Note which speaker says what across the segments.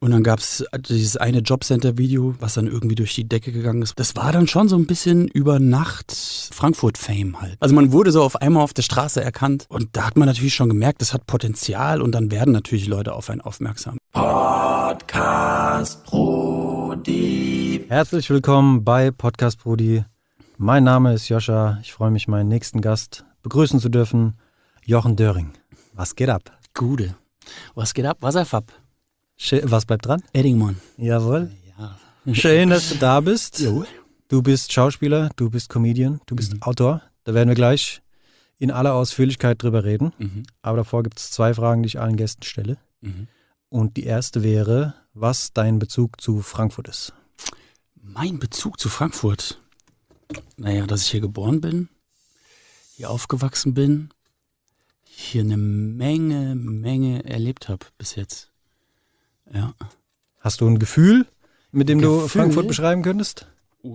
Speaker 1: Und dann gab es dieses eine Jobcenter-Video, was dann irgendwie durch die Decke gegangen ist. Das war dann schon so ein bisschen über Nacht Frankfurt-Fame halt. Also man wurde so auf einmal auf der Straße erkannt. Und da hat man natürlich schon gemerkt, das hat Potenzial. Und dann werden natürlich Leute auf einen aufmerksam.
Speaker 2: Podcast Brudi. Herzlich willkommen bei Podcast Brudi. Mein Name ist Joscha. Ich freue mich, meinen nächsten Gast begrüßen zu dürfen. Jochen Döring. Was geht ab?
Speaker 1: Gute. Was geht ab? Wasserfab.
Speaker 2: Was bleibt dran?
Speaker 1: Eddingmann.
Speaker 2: Jawohl.
Speaker 1: Ja.
Speaker 2: Schön, dass du da bist.
Speaker 1: Jo.
Speaker 2: Du bist Schauspieler, du bist Comedian, du bist Autor. Da werden wir gleich in aller Ausführlichkeit drüber reden. Aber davor gibt es 2 Fragen, die ich allen Gästen stelle. Und die erste wäre, was dein Bezug zu Frankfurt ist.
Speaker 1: Mein Bezug zu Frankfurt? Naja, dass ich hier geboren bin, hier aufgewachsen bin, hier eine Menge erlebt habe bis jetzt. Ja.
Speaker 2: Hast du ein Gefühl, mit dem du Frankfurt beschreiben könntest?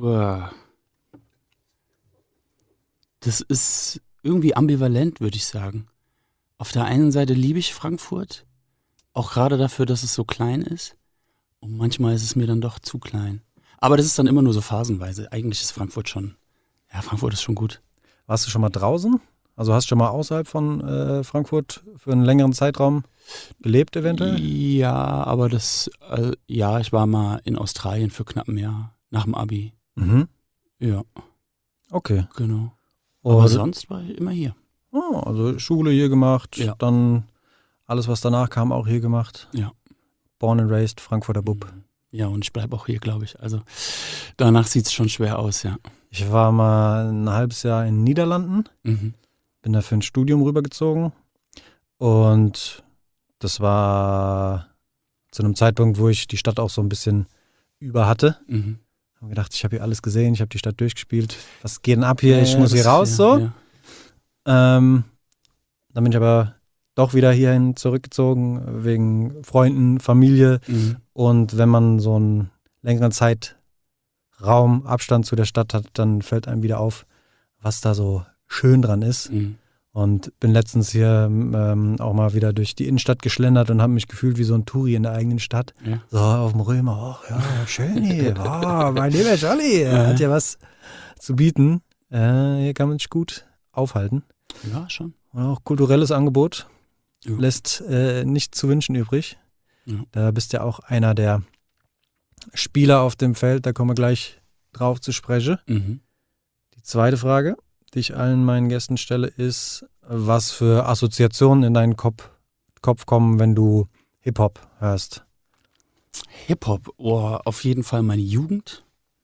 Speaker 1: Das ist irgendwie ambivalent, würde ich sagen. Auf der einen Seite liebe ich Frankfurt, auch gerade dafür, dass es so klein ist. Und manchmal ist es mir dann doch zu klein. Aber das ist dann immer nur so phasenweise. Eigentlich ist Frankfurt schon gut.
Speaker 2: Warst du schon mal draußen? Also hast du schon mal außerhalb von Frankfurt für einen längeren Zeitraum gelebt eventuell?
Speaker 1: Ja, aber ich war mal in Australien für knapp ein Jahr, nach dem Abi. Ja.
Speaker 2: Okay.
Speaker 1: Genau. Aber sonst war ich immer hier.
Speaker 2: Oh, also Schule hier gemacht, dann alles, was danach kam, auch hier gemacht.
Speaker 1: Ja.
Speaker 2: Born and raised, Frankfurter Bub.
Speaker 1: Ja, und ich bleibe auch hier, glaube ich. Also danach sieht es schon schwer aus, ja.
Speaker 2: Ich war mal ein halbes Jahr in den Niederlanden, bin da für ein Studium rübergezogen und das war zu einem Zeitpunkt, wo ich die Stadt auch so ein bisschen über hatte. Habe gedacht, ich habe hier alles gesehen, ich habe die Stadt durchgespielt. Was geht denn ab hier? Ich muss hier raus, so. Ja. Dann bin ich aber doch wieder hierhin zurückgezogen, wegen Freunden, Familie. Und wenn man so einen längeren Zeitraum Abstand zu der Stadt hat, dann fällt einem wieder auf, was da so schön dran ist. Und bin letztens hier auch mal wieder durch die Innenstadt geschlendert und habe mich gefühlt wie so ein Touri in der eigenen Stadt. Ja. So auf dem Römer, ja, schön hier. Mein lieber Jolly, hat ja was zu bieten. Hier kann man sich gut aufhalten.
Speaker 1: Ja, schon.
Speaker 2: Und auch kulturelles Angebot lässt nicht zu wünschen übrig. Ja. Da bist ja auch einer der Spieler auf dem Feld, da kommen wir gleich drauf zu sprechen. Die zweite Frage, die ich allen meinen Gästen stelle, ist, was für Assoziationen in deinen Kopf kommen, wenn du Hip-Hop hörst?
Speaker 1: Hip-Hop? Auf jeden Fall meine Jugend.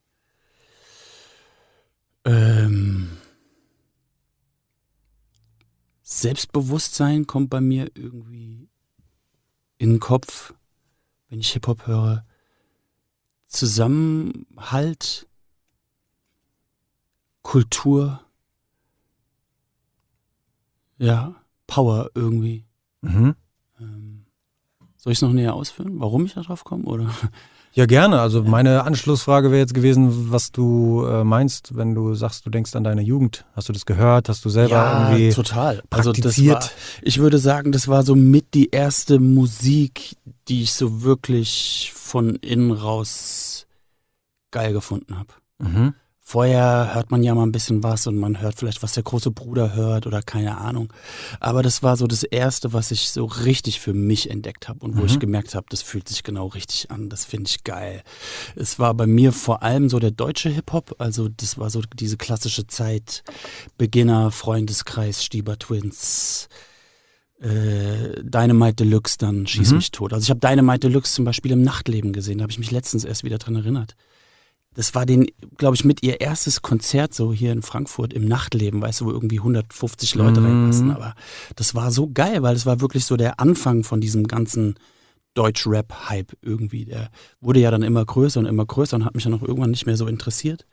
Speaker 1: Selbstbewusstsein kommt bei mir irgendwie in den Kopf, wenn ich Hip-Hop höre. Zusammenhalt, Kultur, ja, Power irgendwie. Soll ich es noch näher ausführen, warum ich da drauf komme? Oder?
Speaker 2: Ja, gerne. Also meine Anschlussfrage wäre jetzt gewesen, was du meinst, wenn du sagst, du denkst an deine Jugend. Hast du das gehört? Hast du selber irgendwie
Speaker 1: total
Speaker 2: praktiziert?
Speaker 1: Also ich würde sagen, das war so mit die erste Musik, die ich so wirklich von innen raus geil gefunden habe. Vorher hört man ja mal ein bisschen was und man hört vielleicht, was der große Bruder hört oder keine Ahnung. Aber das war so das Erste, was ich so richtig für mich entdeckt habe und wo ich gemerkt habe, das fühlt sich genau richtig an, das finde ich geil. Es war bei mir vor allem so der deutsche Hip-Hop, also das war so diese klassische Zeit, Beginner, Freundeskreis, Stieber Twins, Dynamite Deluxe, dann Schieß mich tot. Also ich habe Dynamite Deluxe zum Beispiel im Nachtleben gesehen, da habe ich mich letztens erst wieder dran erinnert. Das war glaube ich, mit ihr erstes Konzert so hier in Frankfurt im Nachtleben, weißt du, wo irgendwie 150 Leute reinpassen. Aber das war so geil, weil das war wirklich so der Anfang von diesem ganzen Deutsch-Rap-Hype irgendwie. Der wurde ja dann immer größer und hat mich dann auch irgendwann nicht mehr so interessiert.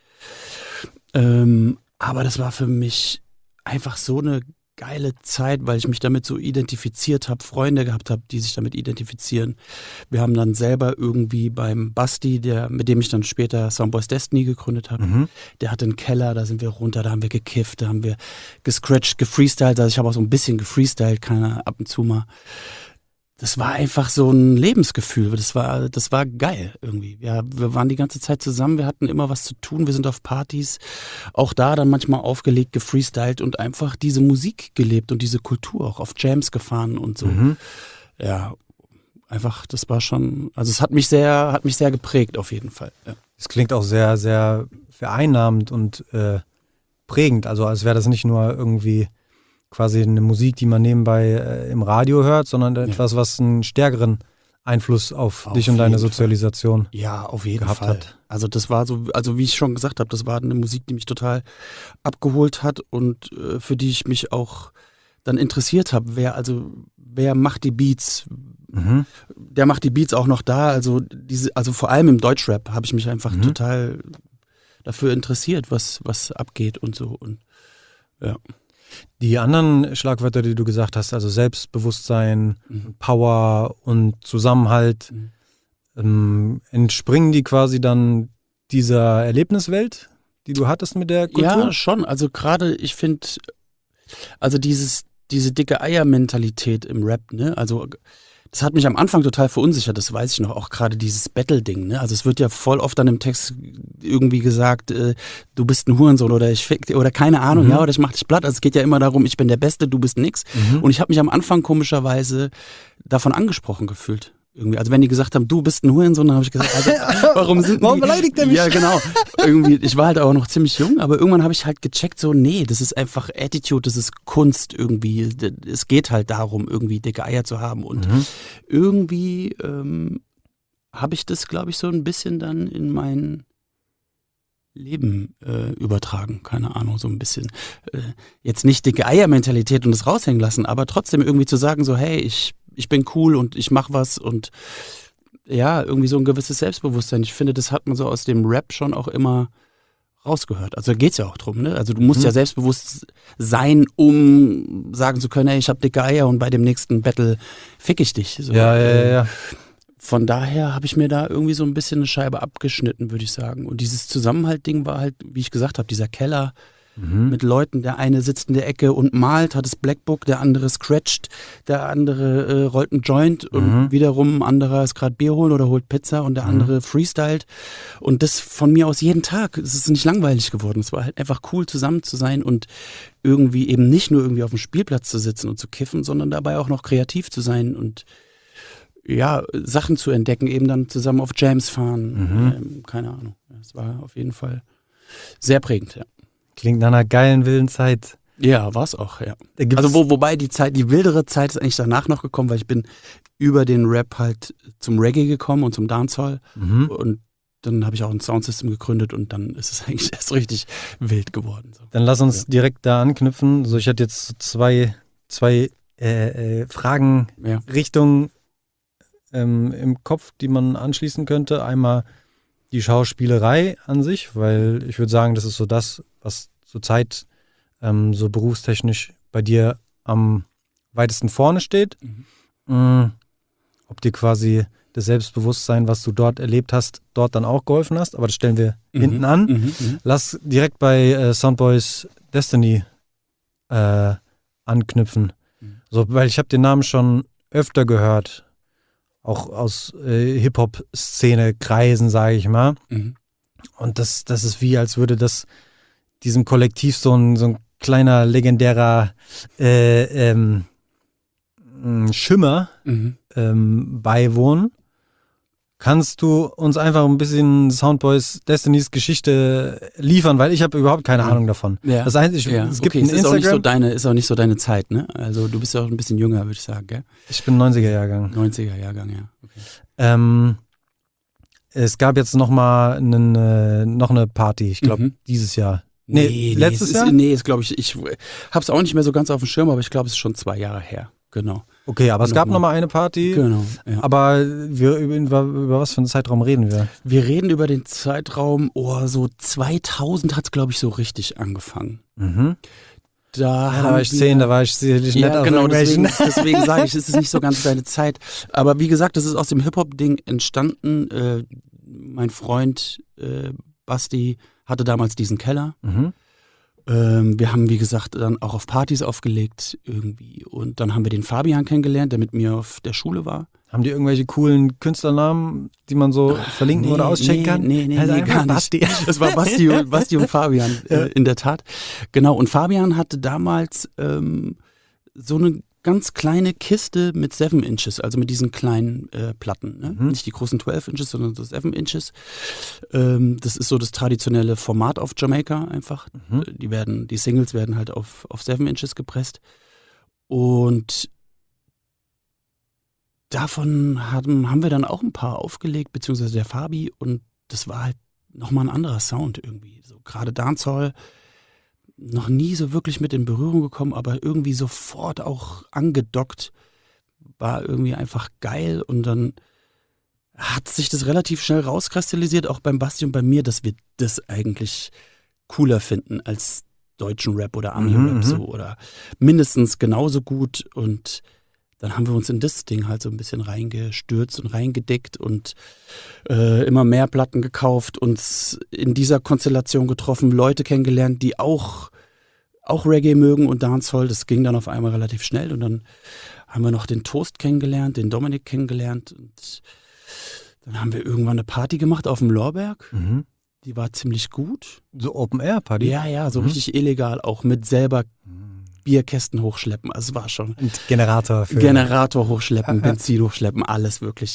Speaker 1: Aber das war für mich einfach so eine geile Zeit, weil ich mich damit so identifiziert habe, Freunde gehabt habe, die sich damit identifizieren. Wir haben dann selber irgendwie beim Basti, mit dem ich dann später Soundboys Destiny gegründet habe, der hatte einen Keller, da sind wir runter, da haben wir gekifft, da haben wir gescratcht, gefreestylt, also ich habe auch so ein bisschen gefreestylt, ab und zu mal. das war einfach so ein Lebensgefühl. Das war geil irgendwie. Wir waren die ganze Zeit zusammen, wir hatten immer was zu tun, wir sind auf Partys, auch da dann manchmal aufgelegt, gefreestylt und einfach diese Musik gelebt und diese Kultur, auch auf Jams gefahren und so. Ja, einfach, das war schon, also es hat mich sehr geprägt auf jeden Fall. Ja.
Speaker 2: Es klingt auch sehr, sehr vereinnahmend und prägend, also als wäre das nicht nur irgendwie quasi eine Musik, die man nebenbei im Radio hört, sondern etwas, was einen stärkeren Einfluss auf dich und deine Sozialisation
Speaker 1: auf jeden
Speaker 2: gehabt
Speaker 1: Fall.
Speaker 2: hat.
Speaker 1: Also das war so, also wie ich schon gesagt habe, das war eine Musik, die mich total abgeholt hat und für die ich mich auch dann interessiert habe. Wer macht die Beats? Der macht die Beats auch noch da. Also vor allem im Deutschrap habe ich mich einfach total dafür interessiert, was abgeht und so. Und ja.
Speaker 2: Die anderen Schlagwörter, die du gesagt hast, also Selbstbewusstsein, Power und Zusammenhalt, entspringen die quasi dann dieser Erlebniswelt, die du hattest mit der Kultur?
Speaker 1: Ja, schon. Also gerade, ich finde, also diese dicke Eier-Mentalität im Rap, ne, also das hat mich am Anfang total verunsichert, das weiß ich noch, auch gerade dieses Battle-Ding, ne? Also es wird ja voll oft dann im Text irgendwie gesagt, du bist ein Hurensohn oder ich fick oder keine Ahnung, ja, oder ich mach dich platt. Also es geht ja immer darum, ich bin der Beste, du bist nix. Und ich habe mich am Anfang komischerweise davon angesprochen gefühlt. Irgendwie. Also wenn die gesagt haben, du bist ein Hurensohn, dann habe ich gesagt, also, warum
Speaker 2: beleidigt der mich?
Speaker 1: Ja, genau. Irgendwie, ich war halt auch noch ziemlich jung, aber irgendwann habe ich halt gecheckt, so, nee, das ist einfach Attitude, das ist Kunst irgendwie. Es geht halt darum, irgendwie dicke Eier zu haben. Und irgendwie habe ich das, glaube ich, so ein bisschen dann in mein Leben übertragen. Keine Ahnung, so ein bisschen. Jetzt nicht dicke Eier-Mentalität und das raushängen lassen, aber trotzdem irgendwie zu sagen, so, hey, ich bin cool und ich mach was und ja, irgendwie so ein gewisses Selbstbewusstsein. Ich finde, das hat man so aus dem Rap schon auch immer rausgehört. Also da geht's ja auch drum, ne? Also du musst ja selbstbewusst sein, um sagen zu können, hey, ich hab dicke Eier und bei dem nächsten Battle fick ich dich. So,
Speaker 2: Ja.
Speaker 1: Von daher habe ich mir da irgendwie so ein bisschen eine Scheibe abgeschnitten, würde ich sagen. Und dieses Zusammenhaltding war halt, wie ich gesagt habe, dieser Keller mit Leuten. Der eine sitzt in der Ecke und malt, hat das Blackbook, der andere scratcht, der andere rollt einen Joint und wiederum ein anderer ist gerade Bier holen oder holt Pizza und der andere freestylt. Und das von mir aus jeden Tag. Es ist nicht langweilig geworden. Es war halt einfach cool, zusammen zu sein und irgendwie eben nicht nur irgendwie auf dem Spielplatz zu sitzen und zu kiffen, sondern dabei auch noch kreativ zu sein und ja, Sachen zu entdecken, eben dann zusammen auf Jams fahren. Keine Ahnung. Es war auf jeden Fall sehr prägend, ja.
Speaker 2: Klingt nach einer geilen, wilden Zeit.
Speaker 1: Ja, war es auch, ja. Also wobei die wildere Zeit ist eigentlich danach noch gekommen, weil ich bin über den Rap halt zum Reggae gekommen und zum Dancehall und dann habe ich auch ein Soundsystem gegründet und dann ist es eigentlich erst richtig wild geworden. So.
Speaker 2: Dann lass uns direkt da anknüpfen. So, ich hatte jetzt zwei Fragen, Richtungen im Kopf, die man anschließen könnte. Einmal die Schauspielerei an sich, weil ich würde sagen, das ist so das, was zurzeit so berufstechnisch bei dir am weitesten vorne steht. Ob dir quasi das Selbstbewusstsein, was du dort erlebt hast, dort dann auch geholfen hast, aber das stellen wir hinten an. Lass direkt bei Soundboys Destiny anknüpfen. So, weil ich habe den Namen schon öfter gehört, auch aus Hip-Hop-Szene Kreisen, sage ich mal. Und das ist wie, als würde das diesem Kollektiv so ein kleiner, legendärer Schimmer beiwohnen. Kannst du uns einfach ein bisschen Soundboys Destinys Geschichte liefern, weil ich habe überhaupt keine Ahnung davon.
Speaker 1: Ja.
Speaker 2: Das heißt, es gibt ein
Speaker 1: Instagram. Ist auch nicht so deine Zeit, ne? Also du bist ja auch ein bisschen jünger, würde ich sagen, gell?
Speaker 2: Ich bin 90er-Jahrgang.
Speaker 1: 90er-Jahrgang, ja. Okay.
Speaker 2: Es gab jetzt noch eine Party, ich glaube dieses Jahr. Letztes Jahr?
Speaker 1: Ist glaube ich habe es auch nicht mehr so ganz auf dem Schirm, aber ich glaube, es ist schon 2 Jahre her. Genau.
Speaker 2: Okay, aber es gab noch mal eine Party.
Speaker 1: Genau. Ja.
Speaker 2: Aber über was für einen Zeitraum reden wir?
Speaker 1: Wir reden über den Zeitraum, so 2000 hat es, glaube ich, so richtig angefangen. Da
Speaker 2: war ich 10, da war ich sicherlich nicht auf
Speaker 1: genau, deswegen sage ich, es ist nicht so ganz deine Zeit. Aber wie gesagt, das ist aus dem Hip-Hop-Ding entstanden. Mein Freund Basti hatte damals diesen Keller. Wir haben, wie gesagt, dann auch auf Partys aufgelegt irgendwie. Und dann haben wir den Fabian kennengelernt, der mit mir auf der Schule war.
Speaker 2: Haben die irgendwelche coolen Künstlernamen, die man so verlinken oder auschecken kann?
Speaker 1: Nee, gar nicht. Das war Basti und Fabian, in der Tat. Genau, und Fabian hatte damals so eine ganz kleine Kiste mit 7 Inches, also mit diesen kleinen Platten. Ne? Nicht die großen 12 Inches, sondern so 7 Inches. Das ist so das traditionelle Format auf Jamaika einfach. Die Singles werden halt auf 7 Inches gepresst. Und davon haben wir dann auch ein paar aufgelegt, beziehungsweise der Fabi. Und das war halt nochmal ein anderer Sound irgendwie. So gerade Dancehall. Noch nie so wirklich mit in Berührung gekommen, aber irgendwie sofort auch angedockt. War irgendwie einfach geil und dann hat sich das relativ schnell rauskristallisiert, auch beim Basti und bei mir, dass wir das eigentlich cooler finden als deutschen Rap oder Ami-Rap so oder mindestens genauso gut und dann haben wir uns in das Ding halt so ein bisschen reingestürzt und reingedickt und immer mehr Platten gekauft, uns in dieser Konstellation getroffen, Leute kennengelernt, die auch Reggae mögen und Dancehall. Das ging dann auf einmal relativ schnell und dann haben wir noch den Toast kennengelernt, den Dominik kennengelernt und dann haben wir irgendwann eine Party gemacht auf dem Lorberg. Die war ziemlich gut.
Speaker 2: So Open-Air-Party?
Speaker 1: Ja, so richtig illegal, auch mit selber Bierkästen hochschleppen. Also es war schon.
Speaker 2: Und Generator
Speaker 1: hochschleppen, Benzin hochschleppen, alles wirklich.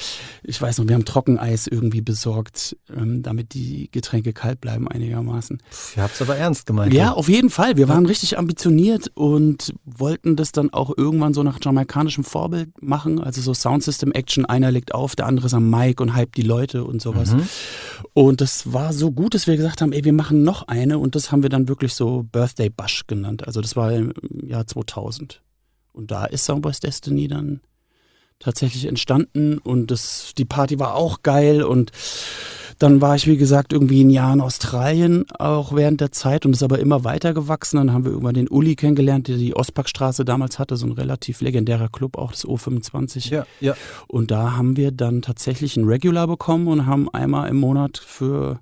Speaker 1: Ich weiß noch, wir haben Trockeneis irgendwie besorgt, damit die Getränke kalt bleiben einigermaßen.
Speaker 2: Ihr habt es aber ernst gemeint.
Speaker 1: Ja, auf jeden Fall. Wir waren richtig ambitioniert und wollten das dann auch irgendwann so nach jamaikanischem Vorbild machen. Also so Soundsystem Action, einer legt auf, der andere ist am Mic und hypt die Leute und sowas. Und das war so gut, dass wir gesagt haben, ey, wir machen noch eine und das haben wir dann wirklich so Birthday Bash genannt. Also das war im Jahr 2000. Und da ist Soundboys Destiny dann tatsächlich entstanden und die Party war auch geil und dann war ich, wie gesagt, irgendwie ein Jahr in Australien, auch während der Zeit und ist aber immer weiter gewachsen. Dann haben wir irgendwann den Uli kennengelernt, der die Ostparkstraße damals hatte, so ein relativ legendärer Club, auch das O25.
Speaker 2: Ja.
Speaker 1: Und da haben wir dann tatsächlich ein Regular bekommen und haben einmal im Monat für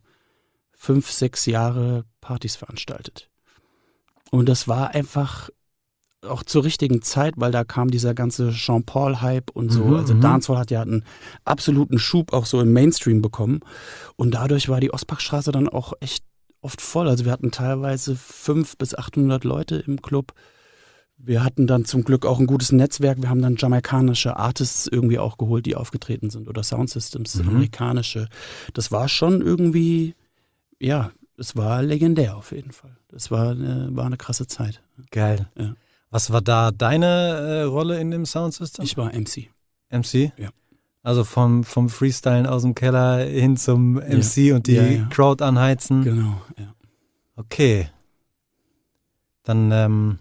Speaker 1: 5, 6 Jahre Partys veranstaltet. Und das war einfach auch zur richtigen Zeit, weil da kam dieser ganze Jean-Paul-Hype und so. Also Dancehall hat ja einen absoluten Schub auch so im Mainstream bekommen. Und dadurch war die Ostparkstraße dann auch echt oft voll. Also wir hatten teilweise 500 bis 800 Leute im Club. Wir hatten dann zum Glück auch ein gutes Netzwerk. Wir haben dann jamaikanische Artists irgendwie auch geholt, die aufgetreten sind. Oder Soundsystems, amerikanische. Das war schon irgendwie, ja, es war legendär auf jeden Fall. Das war eine krasse Zeit.
Speaker 2: Geil.
Speaker 1: Ja.
Speaker 2: Was war da deine Rolle in dem Soundsystem?
Speaker 1: Ich war MC.
Speaker 2: MC?
Speaker 1: Ja.
Speaker 2: Also vom Freestylen aus dem Keller hin zum MC und die Crowd anheizen?
Speaker 1: Genau, ja.
Speaker 2: Okay. Dann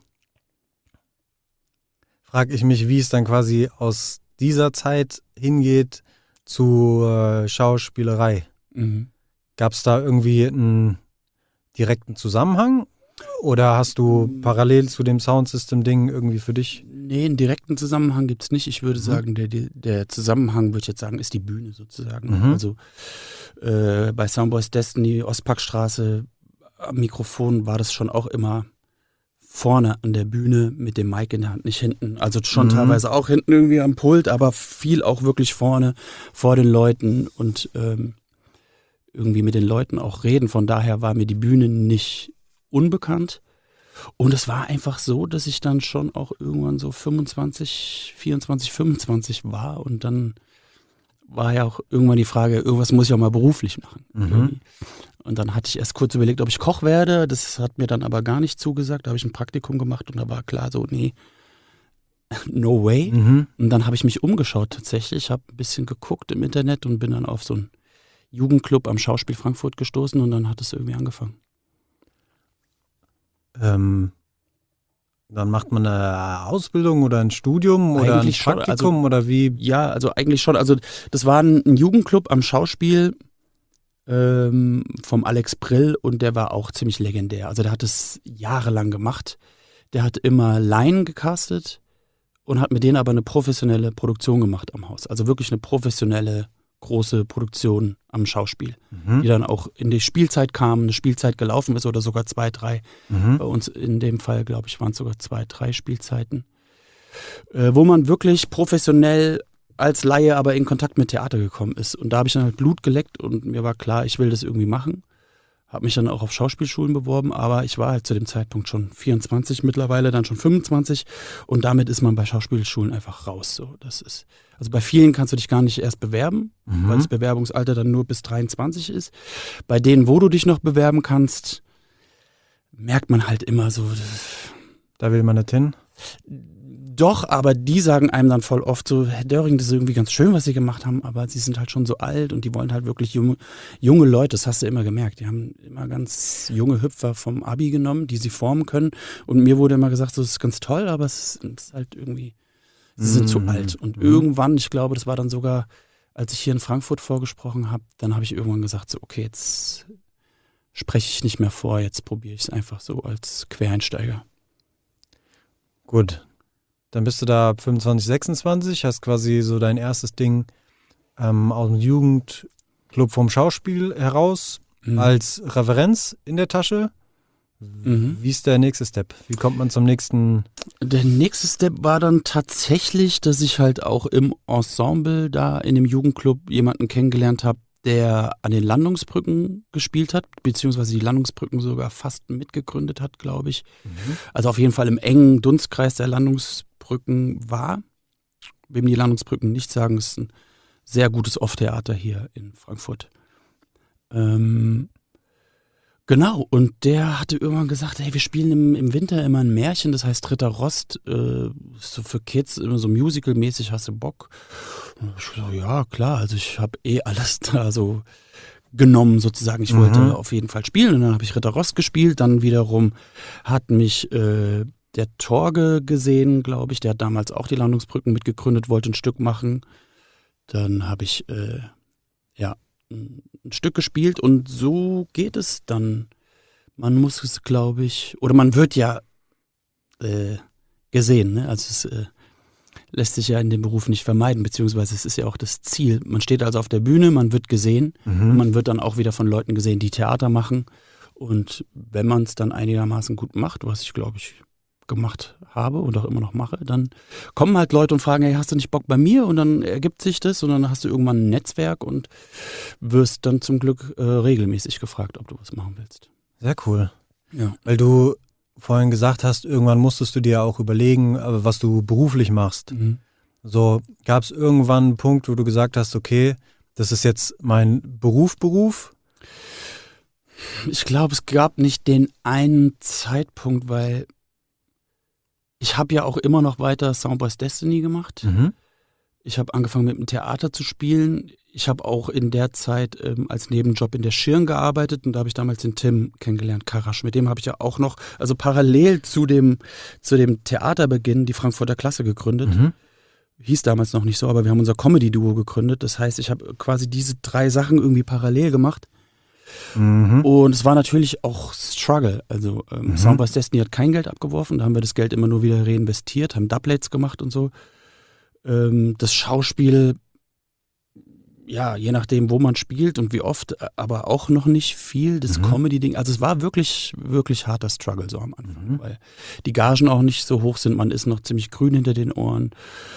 Speaker 2: frage ich mich, wie es dann quasi aus dieser Zeit hingeht zu Schauspielerei. Gab es da irgendwie einen direkten Zusammenhang? Oder hast du parallel zu dem Soundsystem-Ding irgendwie für dich?
Speaker 1: Nee, einen direkten Zusammenhang gibt es nicht. Ich würde sagen, der Zusammenhang, würde ich jetzt sagen, ist die Bühne sozusagen. Also bei Soundboys Destiny, Ostparkstraße, am Mikrofon war das schon auch immer vorne an der Bühne mit dem Mic in der Hand, nicht hinten. Also schon teilweise auch hinten irgendwie am Pult, aber viel auch wirklich vorne, vor den Leuten und irgendwie mit den Leuten auch reden. Von daher war mir die Bühne nicht unbekannt. Und es war einfach so, dass ich dann schon auch irgendwann so 24, 25 war und dann war ja auch irgendwann die Frage, irgendwas muss ich auch mal beruflich machen. Und dann hatte ich erst kurz überlegt, ob ich Koch werde. Das hat mir dann aber gar nicht zugesagt. Da habe ich ein Praktikum gemacht und da war klar so, nee, no way. Und dann habe ich mich umgeschaut tatsächlich, habe ein bisschen geguckt im Internet und bin dann auf so einen Jugendclub am Schauspiel Frankfurt gestoßen und dann hat es irgendwie angefangen.
Speaker 2: Dann macht man eine Ausbildung oder ein Studium oder eigentlich ein Praktikum oder wie?
Speaker 1: Ja, also eigentlich schon. Also das war ein Jugendclub am Schauspiel vom Alex Brill und der war auch ziemlich legendär. Also der hat es jahrelang gemacht. Der hat immer Laien gecastet und hat mit denen aber eine professionelle Produktion gemacht am Haus. Also wirklich eine professionelle große Produktionen am Schauspiel, die dann auch in die Spielzeit kamen, eine Spielzeit gelaufen ist oder sogar 2, 3. Bei uns in dem Fall, glaube ich, waren es sogar 2, 3 Spielzeiten, wo man wirklich professionell als Laie aber in Kontakt mit Theater gekommen ist. Und da habe ich dann halt Blut geleckt und mir war klar, ich will das irgendwie machen. Habe mich dann auch auf Schauspielschulen beworben, aber ich war halt zu dem Zeitpunkt schon 24, mittlerweile dann schon 25 und damit ist man bei Schauspielschulen einfach raus. So, das ist, also bei vielen kannst du dich gar nicht erst bewerben, weil das Bewerbungsalter dann nur bis 23 ist. Bei denen, wo du dich noch bewerben kannst, merkt man halt immer so.
Speaker 2: Da will man nicht hin?
Speaker 1: Doch, aber die sagen einem dann voll oft so, Herr Döring, das ist irgendwie ganz schön, was Sie gemacht haben, aber Sie sind halt schon so alt und die wollen halt wirklich junge Leute, das hast du immer gemerkt. Die haben immer ganz junge Hüpfer vom Abi genommen, die sie formen können und mir wurde immer gesagt, so, das ist ganz toll, aber es ist halt irgendwie, sie sind zu alt. Und irgendwann, ich glaube, das war dann sogar, als ich hier in Frankfurt vorgesprochen habe, dann habe ich irgendwann gesagt, so, okay, jetzt spreche ich nicht mehr vor, jetzt probiere ich es einfach so als Quereinsteiger.
Speaker 2: Gut. Dann bist du da 25, 26, hast quasi so dein erstes Ding aus dem Jugendclub vom Schauspiel heraus als Referenz in der Tasche. Wie ist der nächste Step? Wie kommt man zum nächsten?
Speaker 1: Der nächste Step war dann tatsächlich, dass ich halt auch im Ensemble da in dem Jugendclub jemanden kennengelernt habe, der an den Landungsbrücken gespielt hat, beziehungsweise die Landungsbrücken sogar fast mitgegründet hat, glaube ich. Also auf jeden Fall im engen Dunstkreis der Landungsbrücken war. Wem die Landungsbrücken nicht sagen, ist ein sehr gutes Off-Theater hier in Frankfurt. Genau, und der hatte irgendwann gesagt, hey, wir spielen im Winter immer ein Märchen, das heißt Ritter Rost, so für Kids, immer so musical-mäßig, hast du Bock? Und ich so, ja, klar, also ich habe alles da so genommen sozusagen, ich wollte auf jeden Fall spielen und dann habe ich Ritter Rost gespielt, dann wiederum hat mich der Torge gesehen, glaube ich, der hat damals auch die Landungsbrücken mitgegründet, wollte ein Stück machen, dann habe ich, ein Stück gespielt und so geht es dann. Man muss es, glaube ich, oder man wird ja gesehen, ne? Also es lässt sich ja in dem Beruf nicht vermeiden, beziehungsweise es ist ja auch das Ziel. Man steht also auf der Bühne, man wird gesehen und man wird dann auch wieder von Leuten gesehen, die Theater machen und wenn man es dann einigermaßen gut macht, was ich glaube ich gemacht habe und auch immer noch mache, dann kommen halt Leute und fragen, hey, hast du nicht Bock bei mir? Und dann ergibt sich das und dann hast du irgendwann ein Netzwerk und wirst dann zum Glück regelmäßig gefragt, ob du was machen willst.
Speaker 2: Sehr cool.
Speaker 1: Ja.
Speaker 2: Weil du vorhin gesagt hast, irgendwann musstest du dir auch überlegen, was du beruflich machst. So, gab es irgendwann einen Punkt, wo du gesagt hast, okay, das ist jetzt mein Beruf?
Speaker 1: Ich glaube, es gab nicht den einen Zeitpunkt, weil ich habe ja auch immer noch weiter Soundboys Destiny gemacht. Ich habe angefangen mit dem Theater zu spielen. Ich habe auch in der Zeit als Nebenjob in der Schirn gearbeitet und da habe ich damals den Tim kennengelernt, Karasch. Mit dem habe ich ja auch noch, also parallel zu dem Theaterbeginn, die Frankfurter Klasse gegründet. Hieß damals noch nicht so, aber wir haben unser Comedy-Duo gegründet. Das heißt, ich habe quasi diese 3 Sachen irgendwie parallel gemacht. Und es war natürlich auch Struggle. Also Soundboys Destiny hat kein Geld abgeworfen, da haben wir das Geld immer nur wieder reinvestiert, haben Doublets gemacht und so. Das Schauspiel, ja, je nachdem, wo man spielt und wie oft, aber auch noch nicht viel. Das Comedy-Ding, also es war wirklich, wirklich harter Struggle so am Anfang, weil die Gagen auch nicht so hoch sind, man ist noch ziemlich grün hinter den Ohren.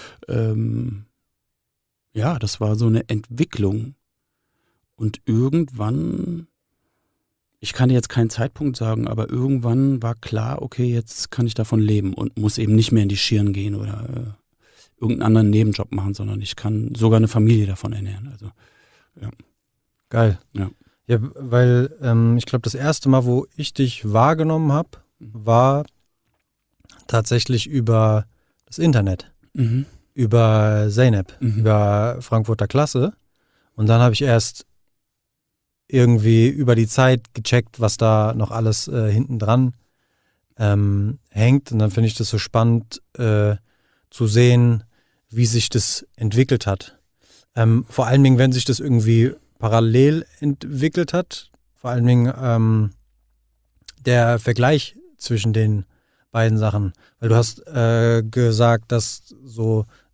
Speaker 1: Ja, das war so eine Entwicklung. Und irgendwann, ich kann dir jetzt keinen Zeitpunkt sagen, aber irgendwann war klar, okay, jetzt kann ich davon leben und muss eben nicht mehr in die Schirn gehen oder irgendeinen anderen Nebenjob machen, sondern ich kann sogar eine Familie davon ernähren. Also, ja.
Speaker 2: Geil.
Speaker 1: Ja,
Speaker 2: ja weil ich glaube, das erste Mal, wo ich dich wahrgenommen habe, war tatsächlich über das Internet. Über Zeynep, über Frankfurter Klasse. Und dann habe ich erst irgendwie über die Zeit gecheckt, was da noch alles hinten dran hängt. Und dann finde ich das so spannend zu sehen, wie sich das entwickelt hat. Vor allen Dingen, wenn sich das irgendwie parallel entwickelt hat. Vor allen Dingen der Vergleich zwischen den beiden Sachen. Weil du hast gesagt, dass so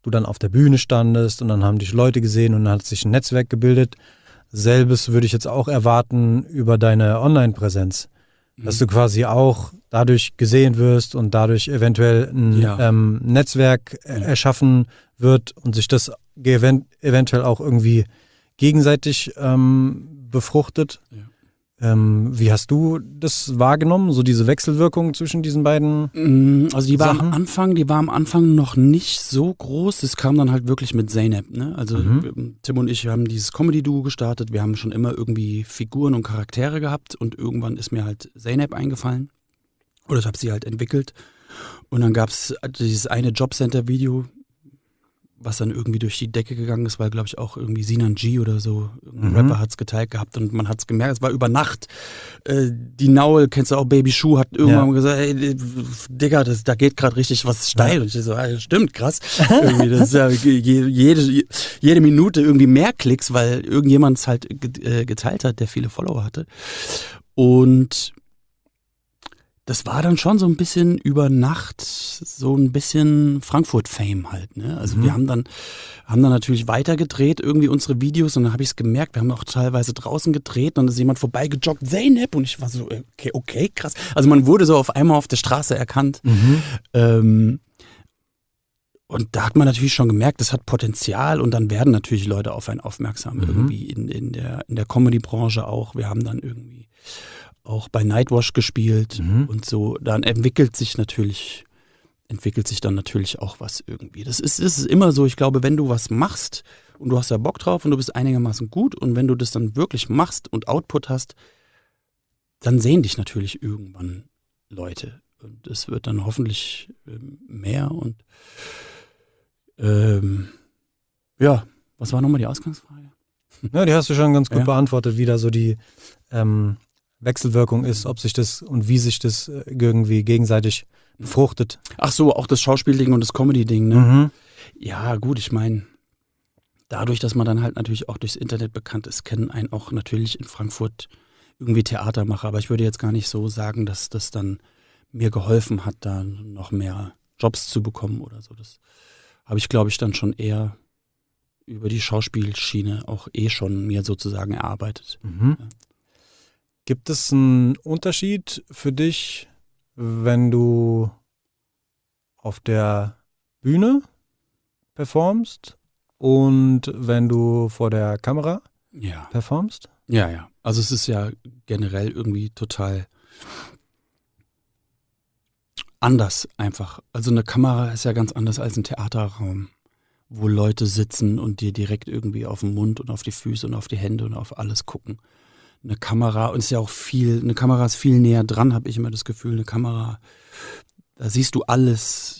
Speaker 2: du dann auf der Bühne standest und dann haben dich Leute gesehen und dann hat sich ein Netzwerk gebildet. Selbes würde ich jetzt auch erwarten über deine Online-Präsenz. Dass du quasi auch dadurch gesehen wirst und dadurch eventuell ein Netzwerk erschaffen wird und sich das eventuell auch irgendwie gegenseitig befruchtet. Ja. Wie hast du das wahrgenommen, so diese Wechselwirkung zwischen diesen beiden
Speaker 1: Also die war
Speaker 2: Sachen?
Speaker 1: am Anfang noch nicht so groß. Das kam dann halt wirklich mit Zeynep. Ne? Also Tim und ich haben dieses Comedy-Duo gestartet. Wir haben schon immer irgendwie Figuren und Charaktere gehabt und irgendwann ist mir halt Zeynep eingefallen. Oder ich habe sie halt entwickelt. Und dann gab es dieses eine Jobcenter-Video, was dann irgendwie durch die Decke gegangen ist, weil, glaube ich, auch irgendwie Sinan G oder so, ein Rapper hat es geteilt gehabt und man hat es gemerkt, es war über Nacht. Die Naul, kennst du auch, Baby Schuh, hat irgendwann gesagt, ey, Digga, da geht gerade richtig was steil. Und ich so, stimmt, krass. Irgendwie, das ist ja jede Minute irgendwie mehr Klicks, weil irgendjemand es halt geteilt hat, der viele Follower hatte. Und das war dann schon so ein bisschen über Nacht so ein bisschen Frankfurt-Fame halt, ne? Also wir haben dann natürlich weiter gedreht, irgendwie unsere Videos und dann habe ich es gemerkt, wir haben auch teilweise draußen gedreht und dann ist jemand vorbeigejoggt, Zeynep und ich war so, okay, krass. Also man wurde so auf einmal auf der Straße erkannt. Und da hat man natürlich schon gemerkt, das hat Potenzial und dann werden natürlich Leute auf einen aufmerksam, irgendwie in der Comedy-Branche auch. Wir haben dann irgendwie auch bei Nightwash gespielt und so, dann entwickelt sich dann natürlich auch was irgendwie. Das ist immer so, ich glaube, wenn du was machst und du hast da Bock drauf und du bist einigermaßen gut und wenn du das dann wirklich machst und Output hast, dann sehen dich natürlich irgendwann Leute und es wird dann hoffentlich mehr und was war nochmal die Ausgangsfrage?
Speaker 2: Ja, die hast du schon ganz gut beantwortet, wie da so die Wechselwirkung ist, ob sich das und wie sich das irgendwie gegenseitig befruchtet.
Speaker 1: Ach so, auch das Schauspielding und das Comedy-Ding, ne? Ja, gut, ich meine, dadurch, dass man dann halt natürlich auch durchs Internet bekannt ist, kennen einen auch natürlich in Frankfurt irgendwie Theatermacher. Aber ich würde jetzt gar nicht so sagen, dass das dann mir geholfen hat, da noch mehr Jobs zu bekommen oder so. Das habe ich, glaube ich, dann schon eher über die Schauspielschiene auch schon mir sozusagen erarbeitet. Ja.
Speaker 2: Gibt es einen Unterschied für dich, wenn du auf der Bühne performst und wenn du vor der Kamera performst?
Speaker 1: Ja. Also es ist ja generell irgendwie total anders einfach. Also eine Kamera ist ja ganz anders als ein Theaterraum, wo Leute sitzen und dir direkt irgendwie auf den Mund und auf die Füße und auf die Hände und auf alles gucken. Eine Kamera ist ja auch eine Kamera ist viel näher dran, habe ich immer das Gefühl. Eine Kamera, da siehst du alles.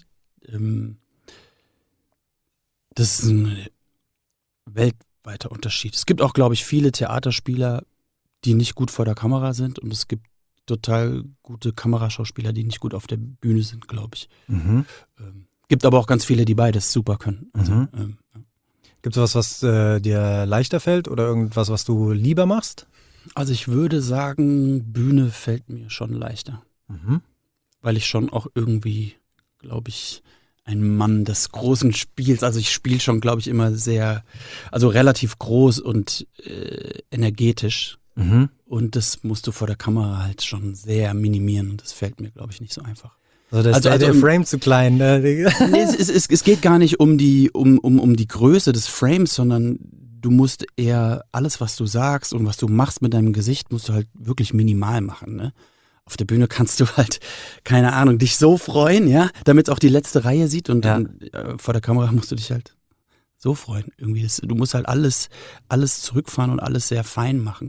Speaker 1: Das ist ein weltweiter Unterschied. Es gibt auch, glaube ich, viele Theaterspieler, die nicht gut vor der Kamera sind und es gibt total gute Kameraschauspieler, die nicht gut auf der Bühne sind, glaube ich. Gibt aber auch ganz viele, die beides super können. Also,
Speaker 2: gibt es was dir leichter fällt oder irgendwas, was du lieber machst?
Speaker 1: Also ich würde sagen, Bühne fällt mir schon leichter. Weil ich schon auch irgendwie, glaube ich, ein Mann des großen Spiels, also ich spiele schon, glaube ich, immer relativ groß und energetisch. Und das musst du vor der Kamera halt schon sehr minimieren und das fällt mir, glaube ich, nicht so einfach.
Speaker 2: Also der Frame zu klein. Ne?
Speaker 1: Nee, es geht gar nicht um die Größe des Frames, sondern du musst eher alles, was du sagst und was du machst mit deinem Gesicht, musst du halt wirklich minimal machen. Ne? Auf der Bühne kannst du halt, keine Ahnung, dich so freuen, ja, damit auch die letzte Reihe sieht und dann vor der Kamera musst du dich halt so freuen. Irgendwie du musst halt alles zurückfahren und alles sehr fein machen.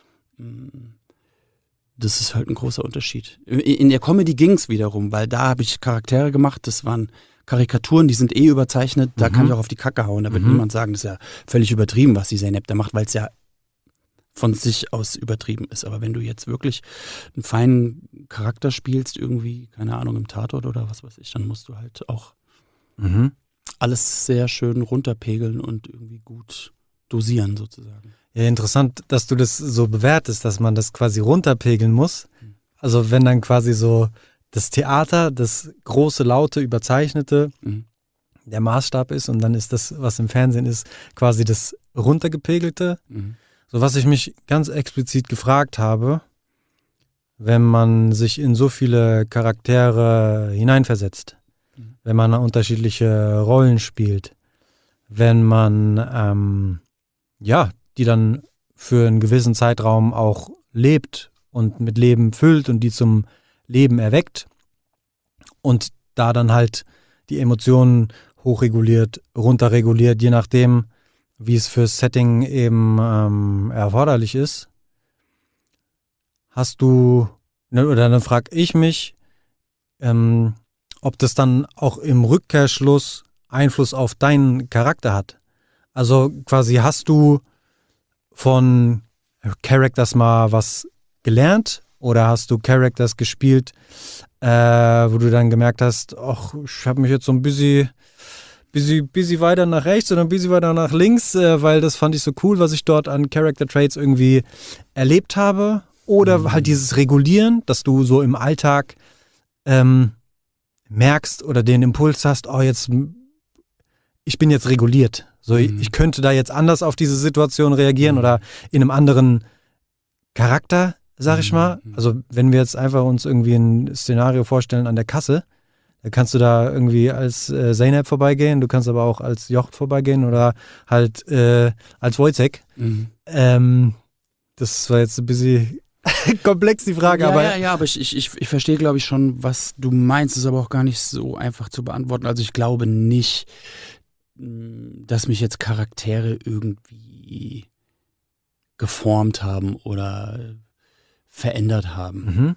Speaker 1: Das ist halt ein großer Unterschied. In der Comedy ging es wiederum, weil da habe ich Charaktere gemacht, das waren Karikaturen, die sind überzeichnet, da kann ich auch auf die Kacke hauen, da wird niemand sagen, das ist ja völlig übertrieben, was die Zeynep da macht, weil es ja von sich aus übertrieben ist. Aber wenn du jetzt wirklich einen feinen Charakter spielst, irgendwie, keine Ahnung, im Tatort oder was weiß ich, dann musst du halt auch alles sehr schön runterpegeln und irgendwie gut dosieren sozusagen.
Speaker 2: Ja, interessant, dass du das so bewertest, dass man das quasi runterpegeln muss. Also wenn dann quasi so das Theater, das große, laute, überzeichnete, der Maßstab ist und dann ist das, was im Fernsehen ist, quasi das runtergepegelte. So, was ich mich ganz explizit gefragt habe, wenn man sich in so viele Charaktere hineinversetzt, wenn man unterschiedliche Rollen spielt, wenn man die dann für einen gewissen Zeitraum auch lebt und mit Leben füllt und die zum Leben erweckt und da dann halt die Emotionen hochreguliert, runterreguliert, je nachdem, wie es fürs Setting eben erforderlich ist. Dann frage ich mich, ob das dann auch im Rückkehrschluss Einfluss auf deinen Charakter hat. Also quasi hast du von Characters mal was gelernt oder hast du Characters gespielt, wo du dann gemerkt hast, ach, ich habe mich jetzt so ein bisschen weiter nach rechts oder ein bisschen weiter nach links, weil das fand ich so cool, was ich dort an Character Traits irgendwie erlebt habe. Oder halt dieses Regulieren, dass du so im Alltag merkst oder den Impuls hast, ich bin jetzt reguliert. So, ich könnte da jetzt anders auf diese Situation reagieren oder in einem anderen Charakter, sag ich mal. Also wenn wir jetzt einfach uns irgendwie ein Szenario vorstellen an der Kasse, da kannst du da irgendwie als Zeynep vorbeigehen, du kannst aber auch als Jocht vorbeigehen oder halt als Wojciech. Das war jetzt ein bisschen komplex, die Frage.
Speaker 1: Aber ich verstehe, glaube ich, schon, was du meinst. Ist aber auch gar nicht so einfach zu beantworten. Also ich glaube nicht, dass mich jetzt Charaktere irgendwie geformt haben oder verändert haben.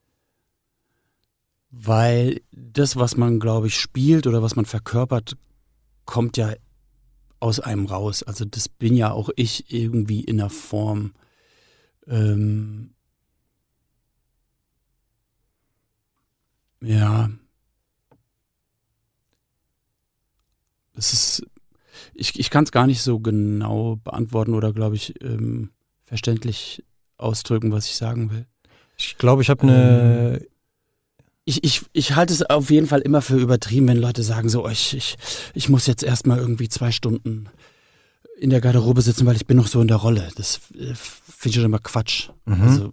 Speaker 1: Weil das, was man, glaube ich, spielt oder was man verkörpert, kommt ja aus einem raus. Also das bin ja auch ich irgendwie in der Form. Ja. Es ist, ich kann es gar nicht so genau beantworten oder, glaube ich, verständlich ausdrücken, was ich sagen will.
Speaker 2: Ich glaube, ich habe eine...
Speaker 1: Ich halte es auf jeden Fall immer für übertrieben, wenn Leute sagen so, ich muss jetzt erstmal irgendwie 2 Stunden in der Garderobe sitzen, weil ich bin noch so in der Rolle. Das finde ich schon immer Quatsch. Also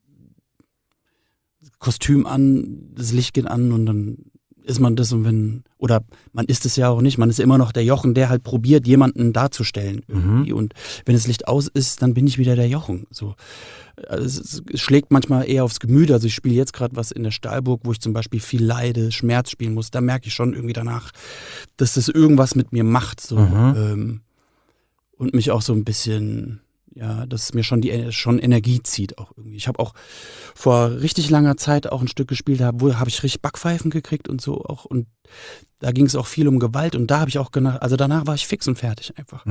Speaker 1: Kostüm an, das Licht geht an und dann ist man das oder man ist es ja auch nicht, man ist immer noch der Jochen, der halt probiert, jemanden darzustellen irgendwie. Und wenn das Licht aus ist, dann bin ich wieder der Jochen. So. Also es schlägt manchmal eher aufs Gemüt. Also ich spiele jetzt gerade was in der Stahlburg, wo ich zum Beispiel viel Leide, Schmerz spielen muss. Da merke ich schon irgendwie danach, dass das irgendwas mit mir macht. So. Und mich auch so ein bisschen, ja, dass es mir schon Energie zieht auch irgendwie. Ich habe auch vor richtig langer Zeit auch ein Stück gespielt, wo habe ich richtig Backpfeifen gekriegt und so auch. Und da ging es auch viel um Gewalt und da habe ich auch also danach war ich fix und fertig einfach.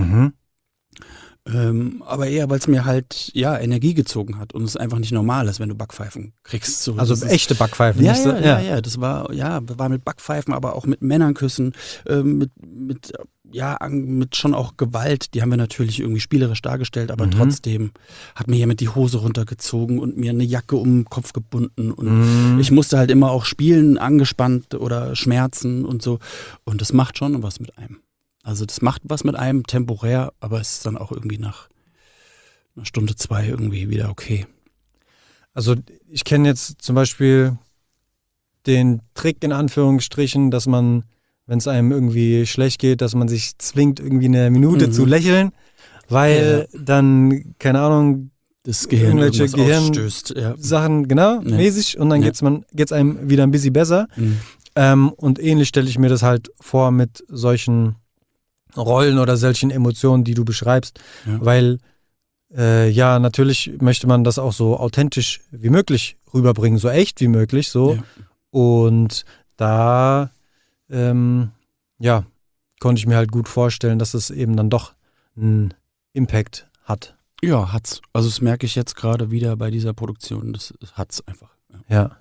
Speaker 1: Aber eher, weil es mir halt, ja, Energie gezogen hat und es einfach nicht normal ist, wenn du Backpfeifen kriegst. So,
Speaker 2: also echte Backpfeifen?
Speaker 1: Ja, das war mit Backpfeifen, aber auch mit Männern küssen, mit schon auch Gewalt. Die haben wir natürlich irgendwie spielerisch dargestellt, aber trotzdem hat mir jemand die Hose runtergezogen und mir eine Jacke um den Kopf gebunden und ich musste halt immer auch spielen, angespannt oder schmerzen und so. Und das macht schon was mit einem. Also das macht was mit einem temporär, aber es ist dann auch irgendwie nach einer Stunde, 2 irgendwie wieder okay.
Speaker 2: Also ich kenne jetzt zum Beispiel den Trick in Anführungsstrichen, dass man, wenn es einem irgendwie schlecht geht, dass man sich zwingt, irgendwie eine Minute zu lächeln, weil dann, keine Ahnung,
Speaker 1: das Gehirn
Speaker 2: irgendwelche
Speaker 1: ausstößt.
Speaker 2: Sachen, mäßig und dann geht's einem wieder ein bisschen besser. Und ähnlich stelle ich mir das halt vor mit solchen Rollen oder solchen Emotionen, die du beschreibst, weil natürlich möchte man das auch so authentisch wie möglich rüberbringen, so echt wie möglich, so. Ja. Und da konnte ich mir halt gut vorstellen, dass es eben dann doch einen Impact hat.
Speaker 1: Ja, hat's. Also das merke ich jetzt gerade wieder bei dieser Produktion, das hat's einfach.
Speaker 2: Ja.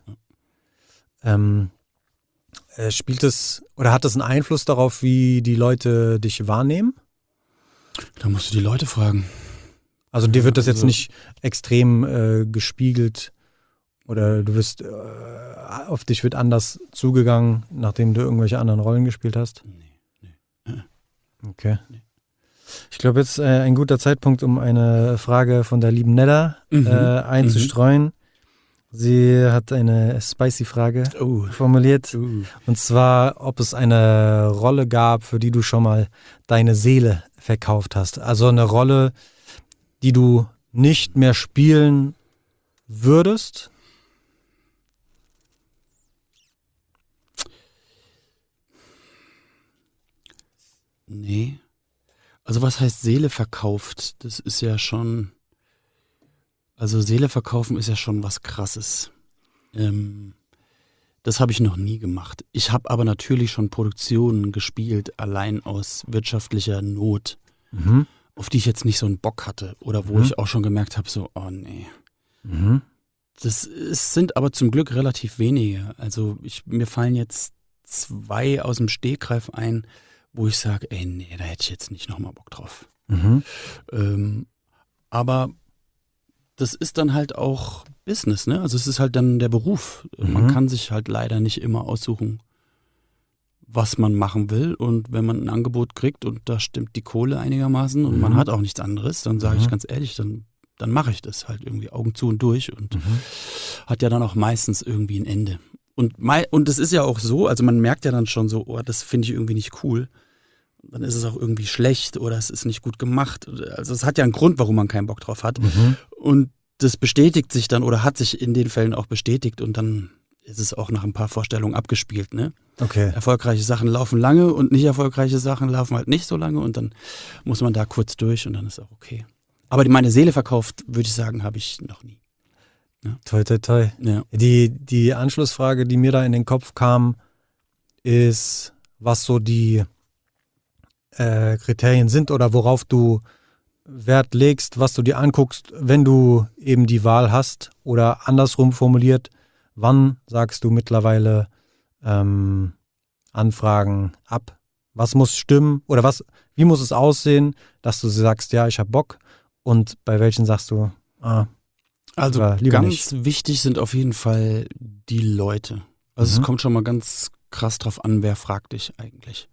Speaker 2: Spielt es oder hat es einen Einfluss darauf, wie die Leute dich wahrnehmen?
Speaker 1: Da musst du die Leute fragen.
Speaker 2: Also dir wird das jetzt nicht extrem gespiegelt oder du wirst auf dich wird anders zugegangen, nachdem du irgendwelche anderen Rollen gespielt hast?
Speaker 1: Nee.
Speaker 2: Okay. Ich glaube, jetzt ein guter Zeitpunkt, um eine Frage von der lieben Nella einzustreuen. Sie hat eine spicy Frage formuliert. Und zwar, ob es eine Rolle gab, für die du schon mal deine Seele verkauft hast. Also eine Rolle, die du nicht mehr spielen würdest.
Speaker 1: Nee. Also was heißt Seele verkauft? Das ist ja schon... Also Seele verkaufen ist ja schon was Krasses. Das habe ich noch nie gemacht. Ich habe aber natürlich schon Produktionen gespielt, allein aus wirtschaftlicher Not, auf die ich jetzt nicht so einen Bock hatte oder wo ich auch schon gemerkt habe, so, oh nee. Es sind aber zum Glück relativ wenige. Also mir fallen jetzt 2 aus dem Stegreif ein, wo ich sage, ey, nee, da hätte ich jetzt nicht nochmal Bock drauf. Aber das ist dann halt auch Business, ne? Also es ist halt dann der Beruf. Man kann sich halt leider nicht immer aussuchen, was man machen will. Und wenn man ein Angebot kriegt und da stimmt die Kohle einigermaßen und man hat auch nichts anderes, dann sage ich ganz ehrlich, dann mache ich das halt irgendwie Augen zu und durch und hat ja dann auch meistens irgendwie ein Ende. Und es ist ja auch so, also man merkt ja dann schon so, oh, das finde ich irgendwie nicht cool. Dann ist es auch irgendwie schlecht oder es ist nicht gut gemacht. Also es hat ja einen Grund, warum man keinen Bock drauf hat. Und das bestätigt sich dann oder hat sich in den Fällen auch bestätigt und dann ist es auch nach ein paar Vorstellungen abgespielt. Ne?
Speaker 2: Okay.
Speaker 1: Erfolgreiche Sachen laufen lange und nicht erfolgreiche Sachen laufen halt nicht so lange und dann muss man da kurz durch und dann ist auch okay. Aber meine Seele verkauft, würde ich sagen, habe ich noch nie. Ja.
Speaker 2: Toi, toi, toi.
Speaker 1: Ja.
Speaker 2: Die Anschlussfrage, die mir da in den Kopf kam, ist, was so die Kriterien sind oder worauf du Wert legst, was du dir anguckst, wenn du eben die Wahl hast oder andersrum formuliert, wann sagst du mittlerweile Anfragen ab? Was muss stimmen oder wie muss es aussehen, dass du sagst, ja, ich habe Bock und bei welchen sagst du,
Speaker 1: also
Speaker 2: lieber
Speaker 1: ganz
Speaker 2: nicht.
Speaker 1: wichtig sind auf jeden Fall die Leute. Also es kommt schon mal ganz krass drauf an, wer fragt dich eigentlich.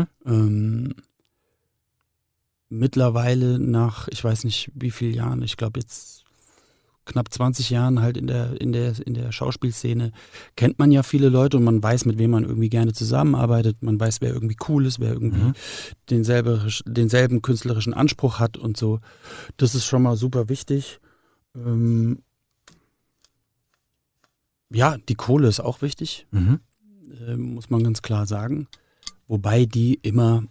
Speaker 1: Mittlerweile nach, ich weiß nicht wie vielen Jahren, ich glaube jetzt knapp 20 Jahren halt in der Schauspielszene, kennt man ja viele Leute und man weiß, mit wem man irgendwie gerne zusammenarbeitet. Man weiß, wer irgendwie cool ist, wer irgendwie denselben künstlerischen Anspruch hat und so. Das ist schon mal super wichtig. Ja, die Kohle ist auch wichtig, muss man ganz klar sagen. Wobei die immer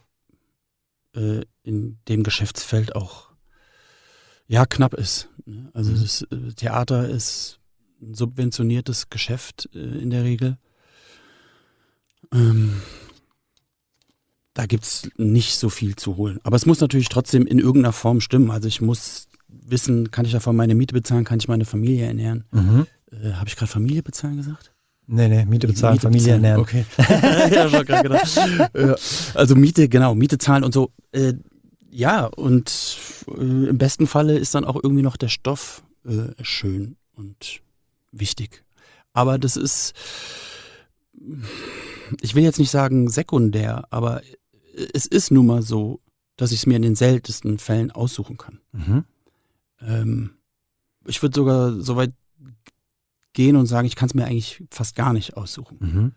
Speaker 1: in dem Geschäftsfeld auch knapp ist. Also das Theater ist ein subventioniertes Geschäft in der Regel. Da gibt es nicht so viel zu holen. Aber es muss natürlich trotzdem in irgendeiner Form stimmen. Also ich muss wissen, kann ich davon meine Miete bezahlen, kann ich meine Familie ernähren. Habe ich gerade Familie bezahlen gesagt?
Speaker 2: Nee, Miete bezahlen, Familie ernähren.
Speaker 1: Okay. Ja, schon gerade gedacht. Also Miete zahlen und so. Ja, und im besten Falle ist dann auch irgendwie noch der Stoff schön und wichtig. Aber das ist, ich will jetzt nicht sagen sekundär, aber es ist nun mal so, dass ich es mir in den seltensten Fällen aussuchen kann. Ich würde sogar so weit gehen und sagen, ich kann es mir eigentlich fast gar nicht aussuchen.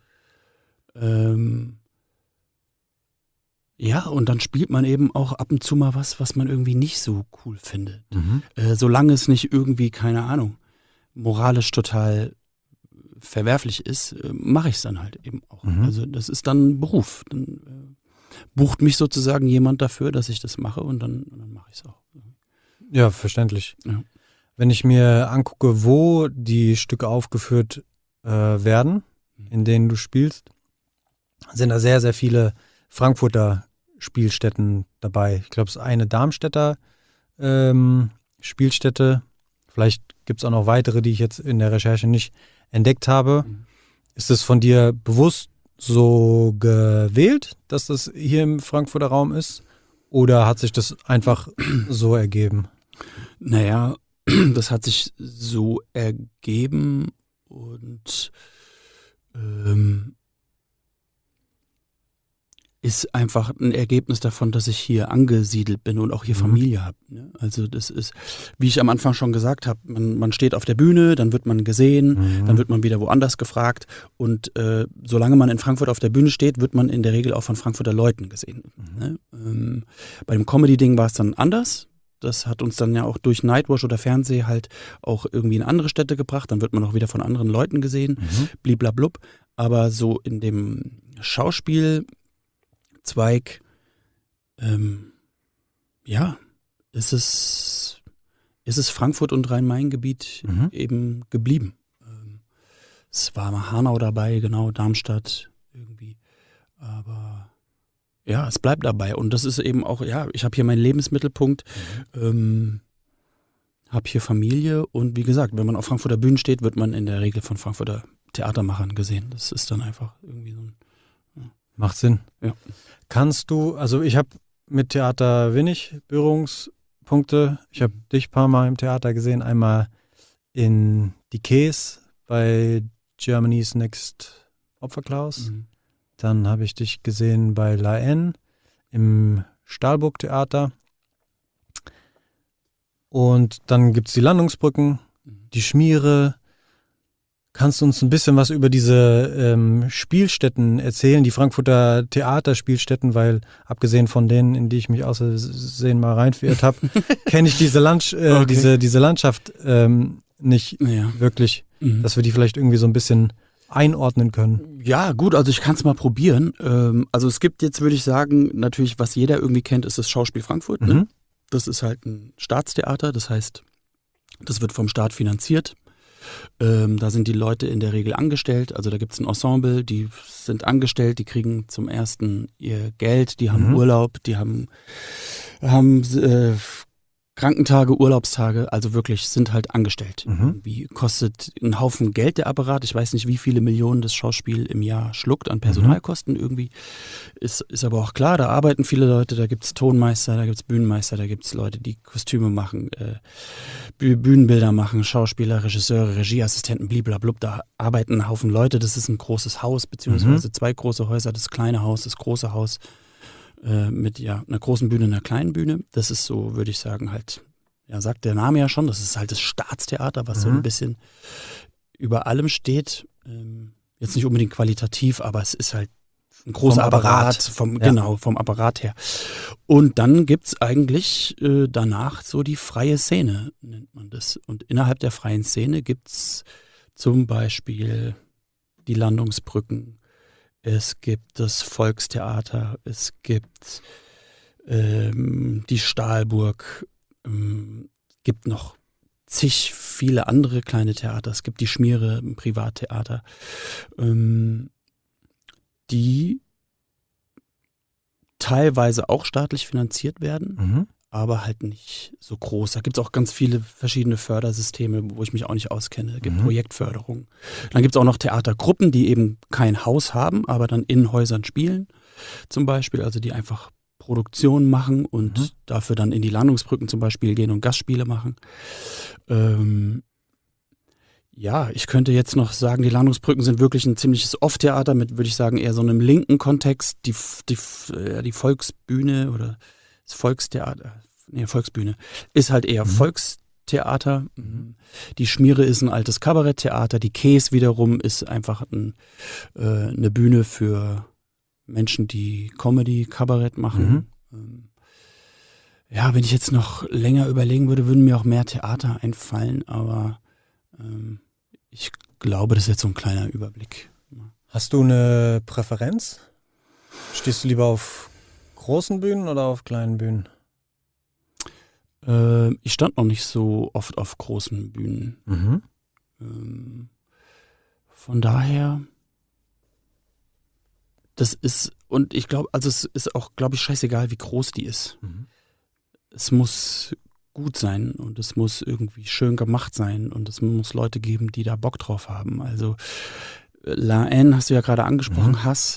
Speaker 1: Ja, und dann spielt man eben auch ab und zu mal was man irgendwie nicht so cool findet. Solange es nicht irgendwie, keine Ahnung, moralisch total verwerflich ist, mache ich es dann halt eben auch. Also das ist dann Beruf. Dann bucht mich sozusagen jemand dafür, dass ich das mache und dann mache ich es auch.
Speaker 2: Ja, verständlich.
Speaker 1: Ja.
Speaker 2: Wenn ich mir angucke, wo die Stücke aufgeführt werden, in denen du spielst, sind da sehr, sehr viele Frankfurter Spielstätten dabei. Ich glaube, es ist eine Darmstädter Spielstätte. Vielleicht gibt es auch noch weitere, die ich jetzt in der Recherche nicht entdeckt habe. Ist es von dir bewusst so gewählt, dass das hier im Frankfurter Raum ist? Oder hat sich das einfach so ergeben?
Speaker 1: Naja, das hat sich so ergeben und ist einfach ein Ergebnis davon, dass ich hier angesiedelt bin und auch hier Familie habe. Ne? Also das ist, wie ich am Anfang schon gesagt habe, man steht auf der Bühne, dann wird man gesehen, dann wird man wieder woanders gefragt und solange man in Frankfurt auf der Bühne steht, wird man in der Regel auch von Frankfurter Leuten gesehen. Ne? Bei dem Comedy-Ding war es dann anders. Das hat uns dann ja auch durch Nightwash oder Fernsehen halt auch irgendwie in andere Städte gebracht. Dann wird man auch wieder von anderen Leuten gesehen, bliblablub. Aber so in dem Schauspielzweig, ist es Frankfurt und Rhein-Main-Gebiet eben geblieben. Es war mal Hanau dabei, genau, Darmstadt irgendwie. Aber ja, es bleibt dabei. Und das ist eben auch, ja, ich habe hier meinen Lebensmittelpunkt, habe hier Familie und wie gesagt, wenn man auf Frankfurter Bühnen steht, wird man in der Regel von Frankfurter Theatermachern gesehen. Das ist dann einfach irgendwie so ein... Ja.
Speaker 2: Macht Sinn.
Speaker 1: Ja.
Speaker 2: Kannst du, also ich habe mit Theater wenig Berührungspunkte. Ich habe dich ein paar Mal im Theater gesehen. Einmal in Die Käs bei Germany's Next Opferklaus. Dann habe ich dich gesehen bei La N im Stahlburg-Theater. Und dann gibt es die Landungsbrücken, die Schmiere. Kannst du uns ein bisschen was über diese Spielstätten erzählen, die Frankfurter Theaterspielstätten, weil abgesehen von denen, in die ich mich außersehen mal reinverirrt habe, kenne ich diese Landschaft nicht wirklich, dass wir die vielleicht irgendwie so ein bisschen einordnen können.
Speaker 1: Ja, gut, also ich kann es mal probieren. Also es gibt jetzt, würde ich sagen, natürlich, was jeder irgendwie kennt, ist das Schauspiel Frankfurt. Ne? Das ist halt ein Staatstheater, das heißt, das wird vom Staat finanziert. Da sind die Leute in der Regel angestellt, also da gibt es ein Ensemble, die sind angestellt, die kriegen zum ersten ihr Geld, die haben Urlaub, die haben Krankentage, Urlaubstage, also wirklich sind halt angestellt. Wie kostet ein Haufen Geld der Apparat? Ich weiß nicht, wie viele Millionen das Schauspiel im Jahr schluckt an Personalkosten irgendwie. Ist aber auch klar, da arbeiten viele Leute, da gibt es Tonmeister, da gibt es Bühnenmeister, da gibt es Leute, die Kostüme machen, Bühnenbilder machen, Schauspieler, Regisseure, Regieassistenten, bliblablub, da arbeiten ein Haufen Leute. Das ist ein großes Haus, beziehungsweise 2 große Häuser, das kleine Haus, das große Haus. Mit einer großen Bühne, einer kleinen Bühne. Das ist so, würde ich sagen, halt, ja, sagt der Name ja schon, das ist halt das Staatstheater, was so ein bisschen über allem steht. Jetzt nicht unbedingt qualitativ, aber es ist halt ein großer Apparat. Vom Apparat her. Und dann gibt es eigentlich danach so die freie Szene, nennt man das. Und innerhalb der freien Szene gibt es zum Beispiel die Landungsbrücken. Es gibt das Volkstheater, es gibt die Stahlburg, gibt noch zig viele andere kleine Theater. Es gibt die Schmiere, ein Privattheater, die teilweise auch staatlich finanziert werden, aber halt nicht so groß. Da gibt es auch ganz viele verschiedene Fördersysteme, wo ich mich auch nicht auskenne. Es gibt Projektförderung. Dann gibt es auch noch Theatergruppen, die eben kein Haus haben, aber dann in Häusern spielen zum Beispiel, also die einfach Produktionen machen und dafür dann in die Landungsbrücken zum Beispiel gehen und Gastspiele machen. Ja, ich könnte jetzt noch sagen, die Landungsbrücken sind wirklich ein ziemliches Off-Theater mit, würde ich sagen, eher so einem linken Kontext. Die Volksbühne oder das Volkstheater, Volksbühne, ist halt eher Volkstheater. Die Schmiere ist ein altes Kabaretttheater. Die Käs wiederum ist einfach eine Bühne für Menschen, die Comedy, Kabarett machen. Ja, wenn ich jetzt noch länger überlegen würde, würden mir auch mehr Theater einfallen, aber ich glaube, das ist jetzt so ein kleiner Überblick.
Speaker 2: Hast du eine Präferenz? Stehst du lieber auf großen Bühnen oder auf kleinen Bühnen?
Speaker 1: Ich stand noch nicht so oft auf großen Bühnen. Von daher, das ist, und ich glaube, also es ist auch, glaube ich, scheißegal, wie groß die ist. Es muss gut sein und es muss irgendwie schön gemacht sein und es muss Leute geben, die da Bock drauf haben. Also La N hast du ja gerade angesprochen, Hass.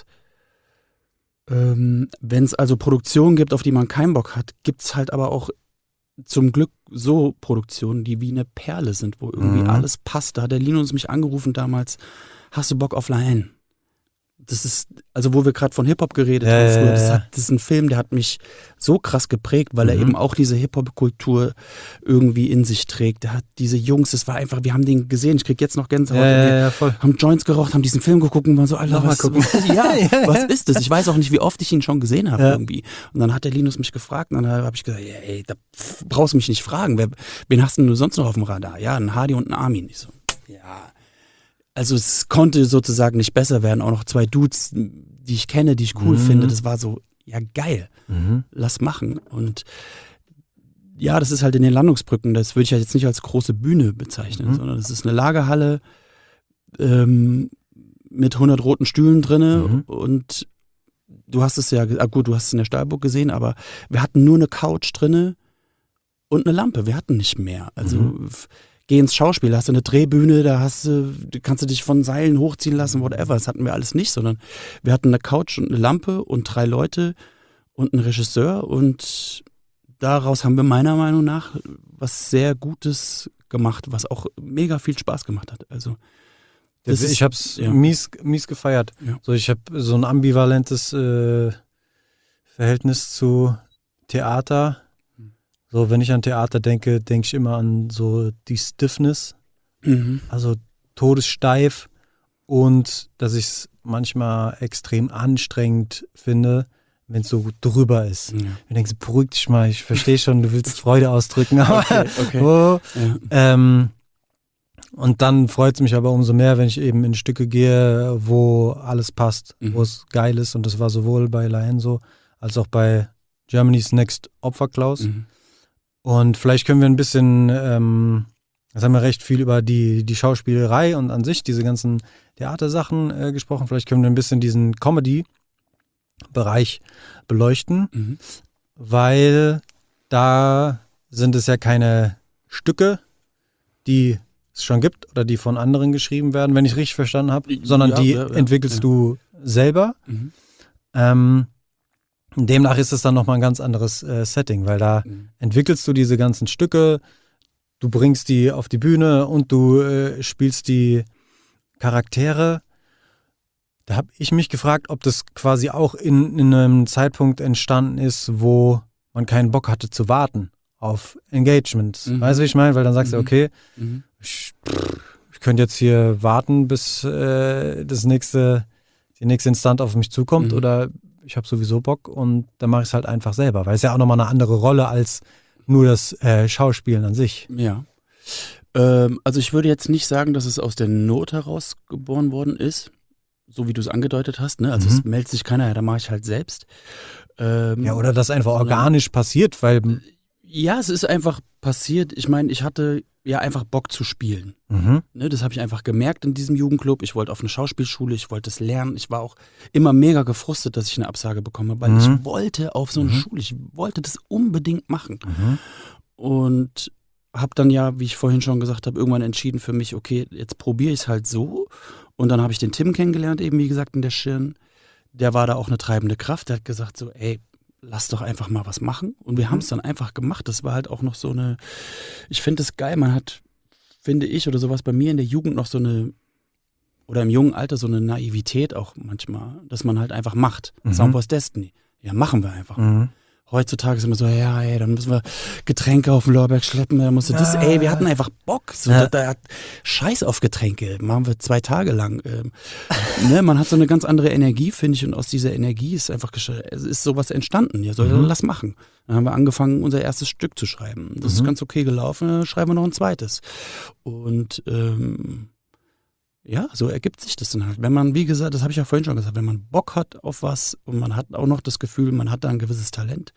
Speaker 1: Wenn es also Produktionen gibt, auf die man keinen Bock hat, gibt es halt aber auch zum Glück so Produktionen, die wie eine Perle sind, wo irgendwie alles passt. Da hat der Linus mich angerufen damals, hast du Bock auf La N? Das ist, also wo wir gerade von Hip-Hop geredet haben früher, das ist ein Film, der hat mich so krass geprägt, weil er eben auch diese Hip-Hop-Kultur irgendwie in sich trägt. Der hat diese Jungs, das war einfach, wir haben den gesehen, ich krieg jetzt noch Gänsehaut.
Speaker 2: Voll.
Speaker 1: Haben Joints geraucht, haben diesen Film geguckt und waren so, Alter, was ist das? Ich weiß auch nicht, wie oft ich ihn schon gesehen habe irgendwie. Und dann hat der Linus mich gefragt und dann habe ich gesagt, ey, da brauchst du mich nicht fragen. Wen hast denn du sonst noch auf dem Radar? Ja, ein Hardy und ein Armin. Ich so, ja. Also es konnte sozusagen nicht besser werden. Auch noch 2 Dudes, die ich kenne, die ich cool finde. Das war so, ja geil, lass machen. Und ja, das ist halt in den Landungsbrücken. Das würde ich ja jetzt nicht als große Bühne bezeichnen, sondern das ist eine Lagerhalle mit 100 roten Stühlen drinne. Und du hast es ja, gut, du hast es in der Stahlburg gesehen, aber wir hatten nur eine Couch drinne und eine Lampe. Wir hatten nicht mehr. Also geh ins Schauspiel, da hast du eine Drehbühne, da kannst du dich von Seilen hochziehen lassen, whatever. Das hatten wir alles nicht, sondern wir hatten eine Couch und eine Lampe und 3 Leute und einen Regisseur und daraus haben wir meiner Meinung nach was sehr Gutes gemacht, was auch mega viel Spaß gemacht hat. Also
Speaker 2: ich hab's mies gefeiert. Ja. So, ich habe so ein ambivalentes Verhältnis zu Theater. So, wenn ich an Theater denke, denke ich immer an so die Stiffness, also todessteif und dass ich es manchmal extrem anstrengend finde, wenn es so drüber ist. Ja. Ich denke, beruhig dich mal, ich verstehe schon, du willst Freude ausdrücken, aber okay. Und dann freut es mich aber umso mehr, wenn ich eben in Stücke gehe, wo alles passt, wo es geil ist und das war sowohl bei La Enso als auch bei Germany's Next Opferklaus. Und vielleicht können wir ein bisschen, jetzt haben wir recht viel über die Schauspielerei und an sich diese ganzen Theatersachen gesprochen. Vielleicht können wir ein bisschen diesen Comedy-Bereich beleuchten, weil da sind es ja keine Stücke, die es schon gibt oder die von anderen geschrieben werden, wenn ich richtig verstanden habe, sondern die entwickelst du selber. Demnach ist es dann nochmal ein ganz anderes Setting, weil da entwickelst du diese ganzen Stücke, du bringst die auf die Bühne und du spielst die Charaktere. Da habe ich mich gefragt, ob das quasi auch in einem Zeitpunkt entstanden ist, wo man keinen Bock hatte zu warten auf Engagement. Weißt du, wie ich meine? Weil dann sagst du, okay, ich könnte jetzt hier warten, bis die nächste Instanz auf mich zukommt oder ich habe sowieso Bock und dann mache ich es halt einfach selber, weil es ja auch nochmal eine andere Rolle als nur das Schauspielen an sich.
Speaker 1: Ja. Also ich würde jetzt nicht sagen, dass es aus der Not heraus geboren worden ist, so wie du es angedeutet hast. Ne? Also es meldet sich keiner, da mache ich halt selbst.
Speaker 2: Ja, oder das einfach organisch passiert, weil...
Speaker 1: Ja, es ist einfach passiert. Ich meine, ich hatte ja einfach Bock zu spielen. Ne, das habe ich einfach gemerkt in diesem Jugendclub. Ich wollte auf eine Schauspielschule, ich wollte es lernen. Ich war auch immer mega gefrustet, dass ich eine Absage bekomme, weil ich wollte auf so eine Schule, ich wollte das unbedingt machen. Und habe dann ja, wie ich vorhin schon gesagt habe, irgendwann entschieden für mich, okay, jetzt probiere ich es halt so. Und dann habe ich den Tim kennengelernt, eben wie gesagt in der Schirn. Der war da auch eine treibende Kraft. Der hat gesagt so, ey, lass doch einfach mal was machen. Und wir haben es dann einfach gemacht. Das war halt auch noch so eine, ich finde es geil, man hat, finde ich, oder sowas bei mir in der Jugend noch so eine, oder im jungen Alter so eine Naivität auch manchmal, dass man halt einfach macht. Soundboys Destiny. Ja, machen wir einfach. Heutzutage sind wir so, ja, ey, dann müssen wir Getränke auf den Lorberg schleppen, dann musst du das, ey, wir hatten einfach Bock. So, Scheiß auf Getränke, machen wir 2 Tage lang. Ne, man hat so eine ganz andere Energie, finde ich, und aus dieser Energie ist einfach ist sowas entstanden. Ja, lass machen. Dann haben wir angefangen, unser erstes Stück zu schreiben. Das ist ganz okay gelaufen, dann schreiben wir noch ein zweites. Und ja, so ergibt sich das dann halt. Wenn man, wie gesagt, das habe ich ja vorhin schon gesagt, wenn man Bock hat auf was und man hat auch noch das Gefühl, man hat da ein gewisses Talent,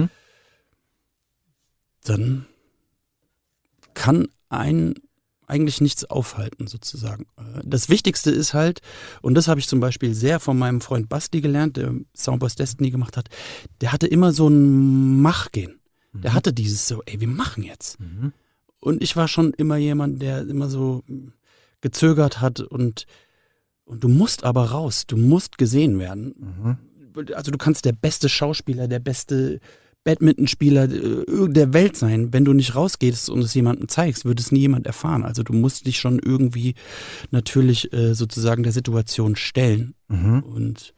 Speaker 1: dann kann einen eigentlich nichts aufhalten, sozusagen. Das Wichtigste ist halt, und das habe ich zum Beispiel sehr von meinem Freund Basti gelernt, der Soundboys Destiny gemacht hat, der hatte immer so ein Machgehen. Der hatte dieses so, ey, wir machen jetzt. Und ich war schon immer jemand, der immer so gezögert hat und du musst aber raus, du musst gesehen werden. Also du kannst der beste Schauspieler, der beste Badmintonspieler der Welt sein. Wenn du nicht rausgehst und es jemandem zeigst, wird es nie jemand erfahren. Also du musst dich schon irgendwie natürlich sozusagen der Situation stellen. Und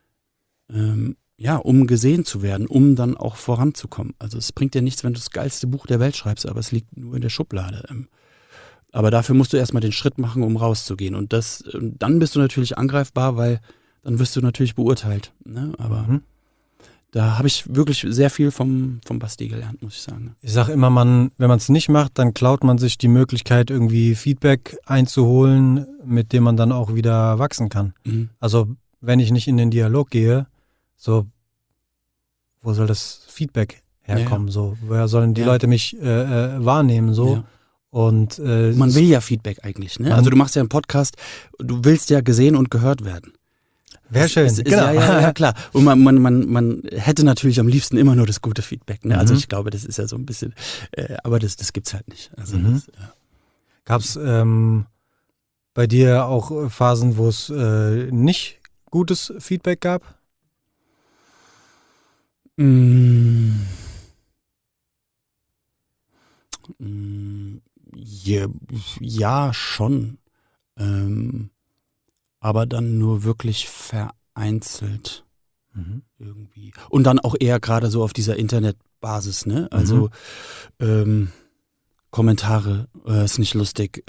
Speaker 1: um gesehen zu werden, um dann auch voranzukommen. Also es bringt dir nichts, wenn du das geilste Buch der Welt schreibst, aber es liegt nur in der Schublade. Aber dafür musst du erstmal den Schritt machen, um rauszugehen. Und dann bist du natürlich angreifbar, weil dann wirst du natürlich beurteilt. Ne? Aber da habe ich wirklich sehr viel vom Basti gelernt, muss ich sagen.
Speaker 2: Ich sage immer, wenn man es nicht macht, dann klaut man sich die Möglichkeit, irgendwie Feedback einzuholen, mit dem man dann auch wieder wachsen kann. Also wenn ich nicht in den Dialog gehe, so, wo soll das Feedback herkommen? Ja. So, woher sollen die Leute mich wahrnehmen? So. Ja. Und
Speaker 1: man will ja Feedback eigentlich, ne? Also du machst ja einen Podcast, du willst ja gesehen und gehört werden.
Speaker 2: Wäre schön,
Speaker 1: genau. Ja, klar. Und man hätte natürlich am liebsten immer nur das gute Feedback, ne? Also ich glaube, das ist ja so ein bisschen, aber das gibt's halt nicht. Also
Speaker 2: Gab's bei dir auch Phasen, wo es nicht gutes Feedback gab?
Speaker 1: Ja, schon. Aber dann nur wirklich vereinzelt irgendwie. Und dann auch eher gerade so auf dieser Internetbasis, ne? Also Kommentare, ist nicht lustig,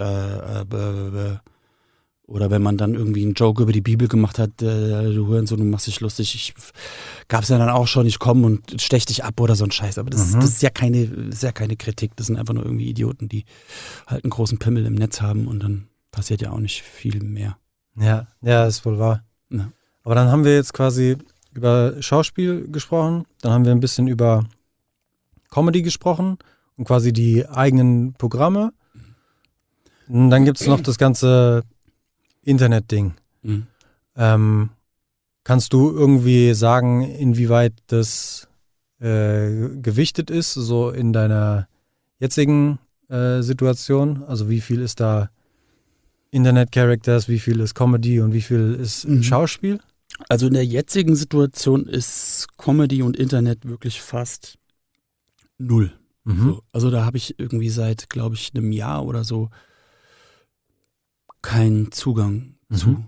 Speaker 1: oder wenn man dann irgendwie einen Joke über die Bibel gemacht hat, du Hurensohn, du machst dich lustig, gab's ja dann auch schon, ich komme und stech dich ab oder so ein Scheiß. Aber das ist ja keine Kritik, das sind einfach nur irgendwie Idioten, die halt einen großen Pimmel im Netz haben und dann passiert ja auch nicht viel mehr.
Speaker 2: Ja, ist wohl wahr.
Speaker 1: Ja.
Speaker 2: Aber dann haben wir jetzt quasi über Schauspiel gesprochen, dann haben wir ein bisschen über Comedy gesprochen und quasi die eigenen Programme. Und dann gibt es noch das ganze Internet-Ding. Kannst du irgendwie sagen, inwieweit das gewichtet ist, so in deiner jetzigen Situation? Also wie viel ist da Internet-Characters, wie viel ist Comedy und wie viel ist Schauspiel?
Speaker 1: Also in der jetzigen Situation ist Comedy und Internet wirklich fast 0. So, also da habe ich irgendwie seit, glaube ich, einem Jahr oder so keinen Zugang zu.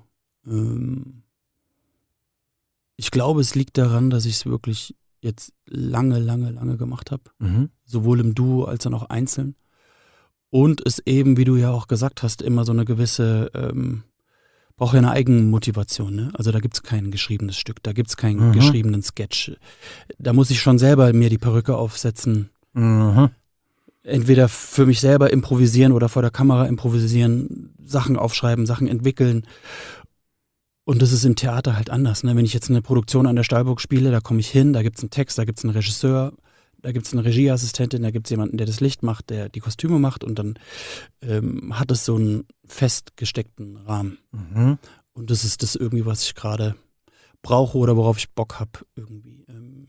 Speaker 1: Ich glaube, es liegt daran, dass ich es wirklich jetzt lange gemacht habe. Sowohl im Duo als auch einzeln. Und es eben, wie du ja auch gesagt hast, immer so eine gewisse, braucht ja eine Eigenmotivation. Ne? Also da gibt es kein geschriebenes Stück, da gibt es keinen geschriebenen Sketch. Da muss ich schon selber mir die Perücke aufsetzen. Entweder für mich selber improvisieren oder vor der Kamera improvisieren, Sachen aufschreiben, Sachen entwickeln. Und das ist im Theater halt anders. Ne? Wenn ich jetzt eine Produktion an der Stahlburg spiele, da komme ich hin, da gibt es einen Text, da gibt es einen Regisseur, da gibt es eine Regieassistentin, da gibt es jemanden, der das Licht macht, der die Kostüme macht und dann hat es so einen festgesteckten Rahmen. Und das ist das irgendwie, was ich gerade brauche oder worauf ich Bock habe irgendwie.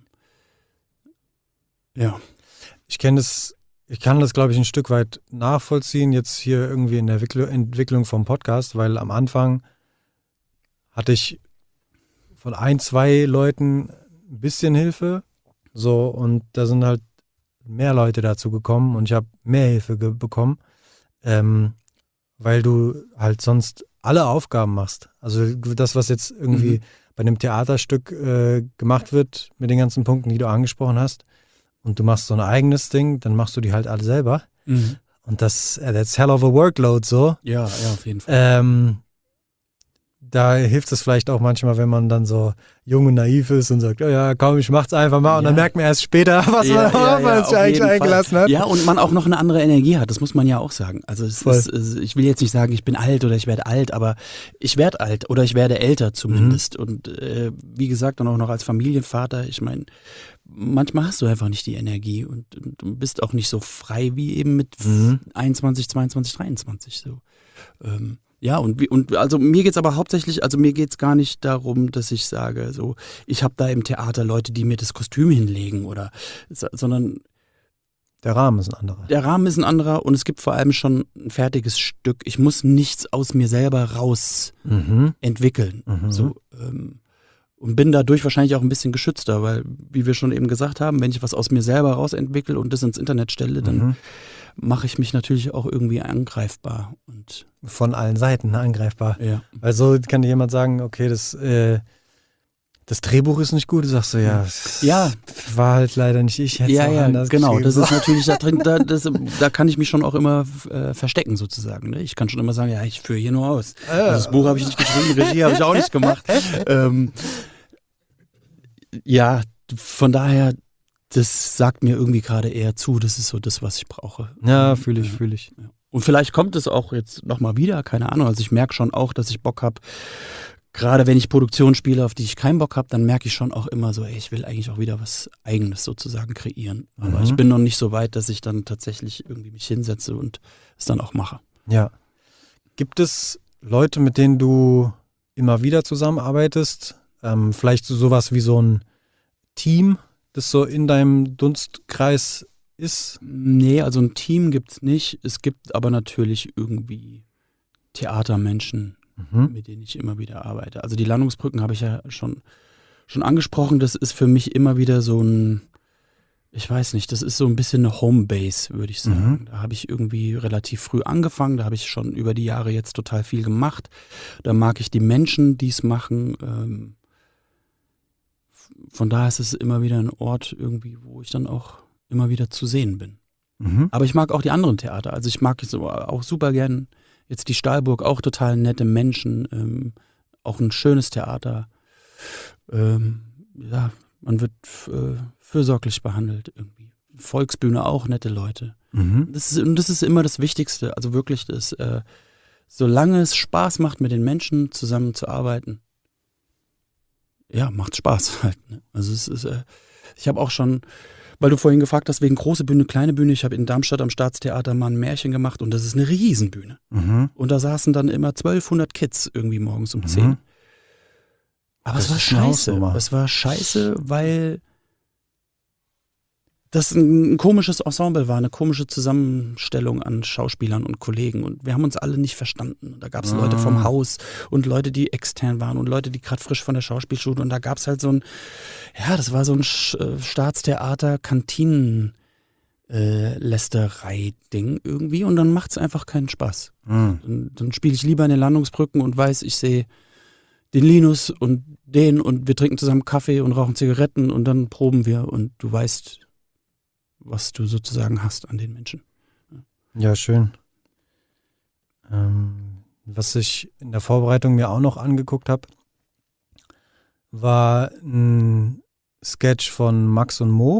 Speaker 1: Ja.
Speaker 2: Ich kann das, glaube ich, ein Stück weit nachvollziehen, jetzt hier irgendwie in der Entwicklung vom Podcast, weil am Anfang hatte ich von 1-2 Leuten ein bisschen Hilfe, so, und da sind halt mehr Leute dazu gekommen und ich habe mehr Hilfe bekommen, weil du halt sonst alle Aufgaben machst. Also das, was jetzt irgendwie bei einem Theaterstück gemacht wird, mit den ganzen Punkten, die du angesprochen hast, und du machst so ein eigenes Ding, dann machst du die halt alle selber. Und that's hell of a workload so.
Speaker 1: Ja, auf jeden Fall.
Speaker 2: Da hilft es vielleicht auch manchmal, wenn man dann so jung und naiv ist und sagt, ja, komm, ich mach's einfach mal. Und dann merkt man erst später, was man sich eigentlich eingelassen hat.
Speaker 1: Ja, und man auch noch eine andere Energie hat, das muss man ja auch sagen. Also ich will jetzt nicht sagen, ich bin alt oder ich werde alt, aber ich werde alt oder ich werde älter zumindest. Und wie gesagt, dann auch noch als Familienvater, ich meine, manchmal hast du einfach nicht die Energie und du bist auch nicht so frei wie eben mit 21, 22, 23 so. Ja, und also mir geht's aber hauptsächlich, also mir geht's gar nicht darum, dass ich sage, so, ich habe da im Theater Leute, die mir das Kostüm hinlegen oder, sondern
Speaker 2: der Rahmen ist ein anderer.
Speaker 1: Der Rahmen ist ein anderer und es gibt vor allem schon ein fertiges Stück. Ich muss nichts aus mir selber raus entwickeln. So, Und bin dadurch wahrscheinlich auch ein bisschen geschützter, weil, wie wir schon eben gesagt haben, wenn ich was aus mir selber rausentwickle und das ins Internet stelle, dann mache ich mich natürlich auch irgendwie angreifbar. Und
Speaker 2: von allen Seiten angreifbar.
Speaker 1: Ja.
Speaker 2: Also kann dir jemand sagen, okay, das Drehbuch ist nicht gut, du sagst so, ja, war halt leider nicht ich, hätte es auch anders
Speaker 1: genau, das ist
Speaker 2: geschrieben.
Speaker 1: natürlich, da kann ich mich schon auch immer verstecken sozusagen. Ne? Ich kann schon immer sagen, ja, ich führe hier nur aus. Also das Buch habe ich nicht geschrieben, Regie habe ich auch nicht gemacht. Ja, von daher, das sagt mir irgendwie gerade eher zu, das ist so das, was ich brauche.
Speaker 2: Ja, fühle ich.
Speaker 1: Ja. Und vielleicht kommt es auch jetzt nochmal wieder, keine Ahnung, also ich merke schon auch, dass ich Bock habe, gerade wenn ich Produktionen spiele, auf die ich keinen Bock habe, dann merke ich schon auch immer so, ey, ich will eigentlich auch wieder was Eigenes sozusagen kreieren. Aber ich bin noch nicht so weit, dass ich dann tatsächlich irgendwie mich hinsetze und es dann auch mache.
Speaker 2: Ja. Gibt es Leute, mit denen du immer wieder zusammenarbeitest? Vielleicht sowas wie so ein Team, das so in deinem Dunstkreis ist?
Speaker 1: Nee, also ein Team gibt's nicht. Es gibt aber natürlich irgendwie Theatermenschen, mit denen ich immer wieder arbeite. Also die Landungsbrücken habe ich ja schon angesprochen. Das ist für mich immer wieder so ein, ich weiß nicht, das ist so ein bisschen eine Homebase, würde ich sagen. Da habe ich irgendwie relativ früh angefangen. Da habe ich schon über die Jahre jetzt total viel gemacht. Da mag ich die Menschen, die es machen. Von daher ist es immer wieder ein Ort irgendwie, wo ich dann auch immer wieder zu sehen bin. Aber ich mag auch die anderen Theater. Also ich mag so auch super gern jetzt die Stahlburg, auch total nette Menschen, auch ein schönes Theater. Ja, man wird fürsorglich behandelt irgendwie. Volksbühne auch nette Leute. Das ist immer das Wichtigste. Also wirklich, solange es Spaß macht, mit den Menschen zusammenzuarbeiten, ja, macht Spaß halt. Ne? Also es ist, ich habe auch schon, weil du vorhin gefragt hast, wegen große Bühne, kleine Bühne, ich habe in Darmstadt am Staatstheater mal ein Märchen gemacht und das ist eine Riesenbühne. Und da saßen dann immer 1200 Kids irgendwie morgens um 10. Aber es war scheiße. Es war scheiße, weil das ein komisches Ensemble war, eine komische Zusammenstellung an Schauspielern und Kollegen und wir haben uns alle nicht verstanden. Und da gab es Leute vom Haus und Leute, die extern waren und Leute, die gerade frisch von der Schauspielschule und da gab es halt so ein, ja, das war so ein Staatstheater-Kantinen-Lästerei-Ding irgendwie und dann macht es einfach keinen Spaß. Dann spiele ich lieber in den Landungsbrücken und weiß, ich sehe den Linus und den und wir trinken zusammen Kaffee und rauchen Zigaretten und dann proben wir und du weißt, was du sozusagen hast an den Menschen.
Speaker 2: Ja, schön. Was ich in der Vorbereitung mir auch noch angeguckt habe, war ein Sketch von Max und Mo.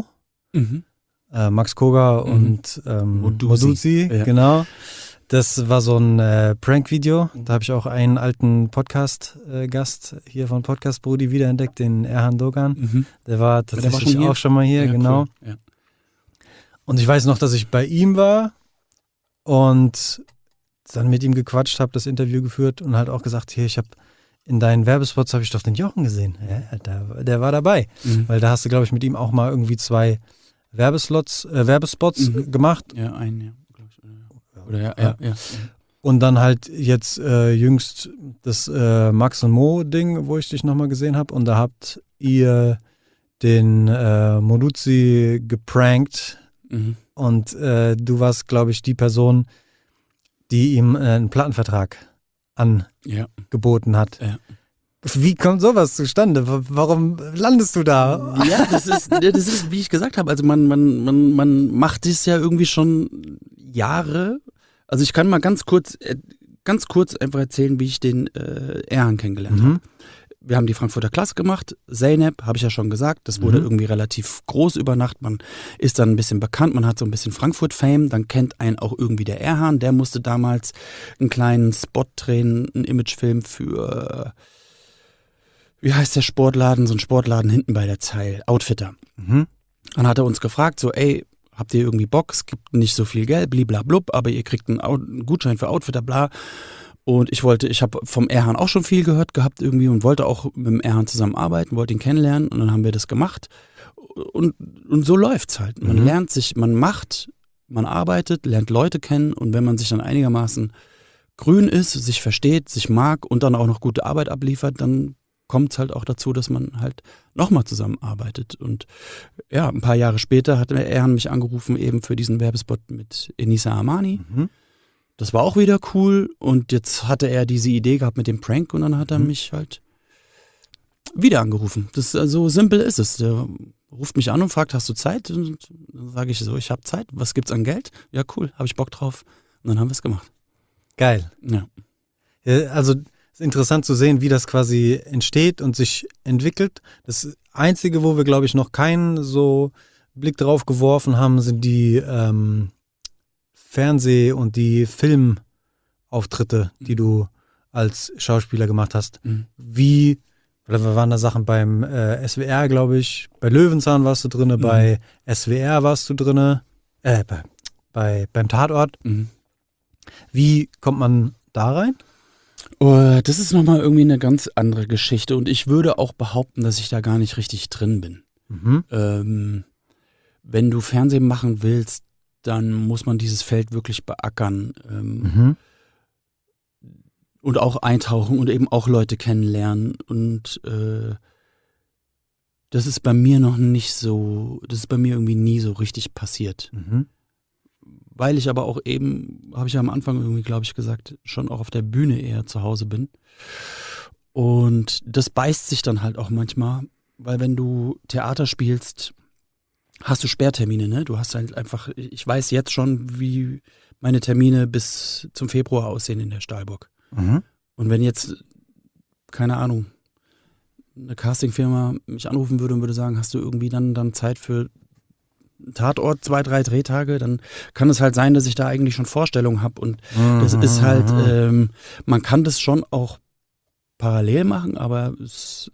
Speaker 2: Max Koga und Moduzi,
Speaker 1: ja.
Speaker 2: Genau. Das war so ein Prank-Video. Da habe ich auch einen alten Podcast-Gast hier von Podcast Brudi wiederentdeckt, den Erhan Dogan. Der war tatsächlich auch schon mal hier, ja, genau. Cool. Ja. Und ich weiß noch, dass ich bei ihm war und dann mit ihm gequatscht habe, das Interview geführt und halt auch gesagt, hier, ich habe in deinen Werbespots habe ich doch den Jochen gesehen. Ja, der war dabei. Weil da hast du, glaube ich, mit ihm auch mal irgendwie 2 Werbespots gemacht.
Speaker 1: Ja, einen, ja, glaube ich. Oder ja.
Speaker 2: Und dann halt jetzt jüngst das Max und Mo Ding, wo ich dich nochmal gesehen habe. Und da habt ihr den Moduzi geprankt. Und du warst, glaube ich, die Person, die ihm einen Plattenvertrag angeboten hat. Ja. Wie kommt sowas zustande? Warum landest du da?
Speaker 1: Ja, das ist, wie ich gesagt habe, also man macht das ja irgendwie schon Jahre. Also ich kann mal ganz kurz einfach erzählen, wie ich den Erhan kennengelernt habe. Wir haben die Frankfurter Klasse gemacht. Zeynep, habe ich ja schon gesagt, das wurde irgendwie relativ groß über Nacht. Man ist dann ein bisschen bekannt, man hat so ein bisschen Frankfurt-Fame. Dann kennt einen auch irgendwie der Erhan. Der musste damals einen kleinen Spot drehen, einen Imagefilm für, wie heißt der Sportladen? So ein Sportladen hinten bei der Zeil, Outfitter. Dann hat er uns gefragt, so ey, habt ihr irgendwie Bock? Es gibt nicht so viel Geld, bliblablub, aber ihr kriegt einen Gutschein für Outfitter, bla. Und ich habe vom Erhan auch schon viel gehört gehabt irgendwie und wollte auch mit dem Erhan zusammenarbeiten, wollte ihn kennenlernen und dann haben wir das gemacht. Und so läuft's halt. Man lernt sich, man arbeitet, lernt Leute kennen und wenn man sich dann einigermaßen grün ist, sich versteht, sich mag und dann auch noch gute Arbeit abliefert, dann kommt es halt auch dazu, dass man halt nochmal zusammenarbeitet. Und ja, ein paar Jahre später hat er mich angerufen, eben für diesen Werbespot mit Enisa Amani. Das war auch wieder cool. Und jetzt hatte er diese Idee gehabt mit dem Prank und dann hat er mich halt wieder angerufen. So simpel ist es. Der ruft mich an und fragt, hast du Zeit? Und dann sage ich so, ich habe Zeit. Was gibt's an Geld? Ja, cool, habe ich Bock drauf. Und dann haben wir es gemacht.
Speaker 2: Geil.
Speaker 1: Ja.
Speaker 2: Also es ist interessant zu sehen, wie das quasi entsteht und sich entwickelt. Das Einzige, wo wir, glaube ich, noch keinen so Blick drauf geworfen haben, sind die Fernseh- und die Filmauftritte, die du als Schauspieler gemacht hast. Wie, oder waren da Sachen beim SWR, glaube ich, bei Löwenzahn warst du drin, bei SWR warst du drin, beim Tatort. Wie kommt man da rein?
Speaker 1: Das ist nochmal irgendwie eine ganz andere Geschichte und ich würde auch behaupten, dass ich da gar nicht richtig drin bin. Wenn du Fernsehen machen willst, dann muss man dieses Feld wirklich beackern und auch eintauchen und eben auch Leute kennenlernen und das ist bei mir noch nicht so, das ist bei mir irgendwie nie so richtig passiert. Weil ich aber auch eben, habe ich ja am Anfang irgendwie, glaube ich, gesagt, schon auch auf der Bühne eher zu Hause bin. Und das beißt sich dann halt auch manchmal, weil wenn du Theater spielst, hast du Sperrtermine, ne? Du hast halt einfach, ich weiß jetzt schon, wie meine Termine bis zum Februar aussehen in der Stahlburg. Und wenn jetzt, keine Ahnung, eine Castingfirma mich anrufen würde und würde sagen, hast du irgendwie dann Zeit für Tatort, 2, 3 Drehtage, dann kann es halt sein, dass ich da eigentlich schon Vorstellungen habe und das ist halt, man kann das schon auch parallel machen, aber es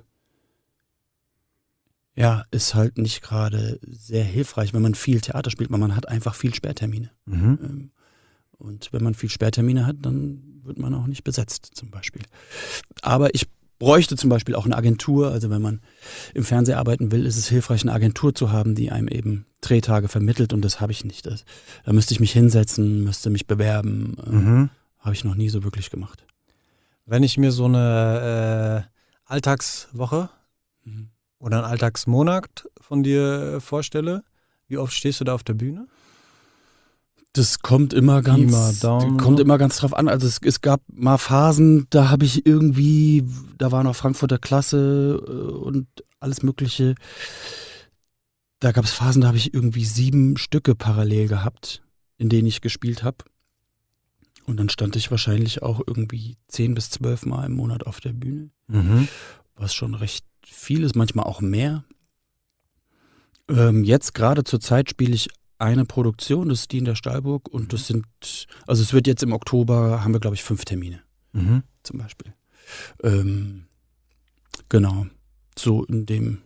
Speaker 1: ist halt nicht gerade sehr hilfreich, wenn man viel Theater spielt, weil man hat einfach viel Sperrtermine. Und wenn man viel Sperrtermine hat, dann wird man auch nicht besetzt zum Beispiel. Aber ich bräuchte zum Beispiel auch eine Agentur, also wenn man im Fernsehen arbeiten will, ist es hilfreich, eine Agentur zu haben, die einem eben Drehtage vermittelt und das habe ich nicht. Da müsste ich mich hinsetzen, müsste mich bewerben, habe ich noch nie so wirklich gemacht.
Speaker 2: Wenn ich mir so eine Alltagswoche oder einen Alltagsmonat von dir vorstelle, wie oft stehst du da auf der Bühne?
Speaker 1: Das kommt immer ganz drauf an. Also es gab mal Phasen, da habe ich irgendwie, da war noch Frankfurter Klasse und alles Mögliche. Da gab es Phasen, da habe ich irgendwie 7 Stücke parallel gehabt, in denen ich gespielt habe. Und dann stand ich wahrscheinlich auch irgendwie 10 bis 12 Mal im Monat auf der Bühne. Was schon recht viel ist, manchmal auch mehr. Jetzt gerade zur Zeit spiele ich eine Produktion, das ist die in der Stahlburg und das sind, also es wird jetzt im Oktober, haben wir glaube ich 5 Termine zum Beispiel. Genau, so in dem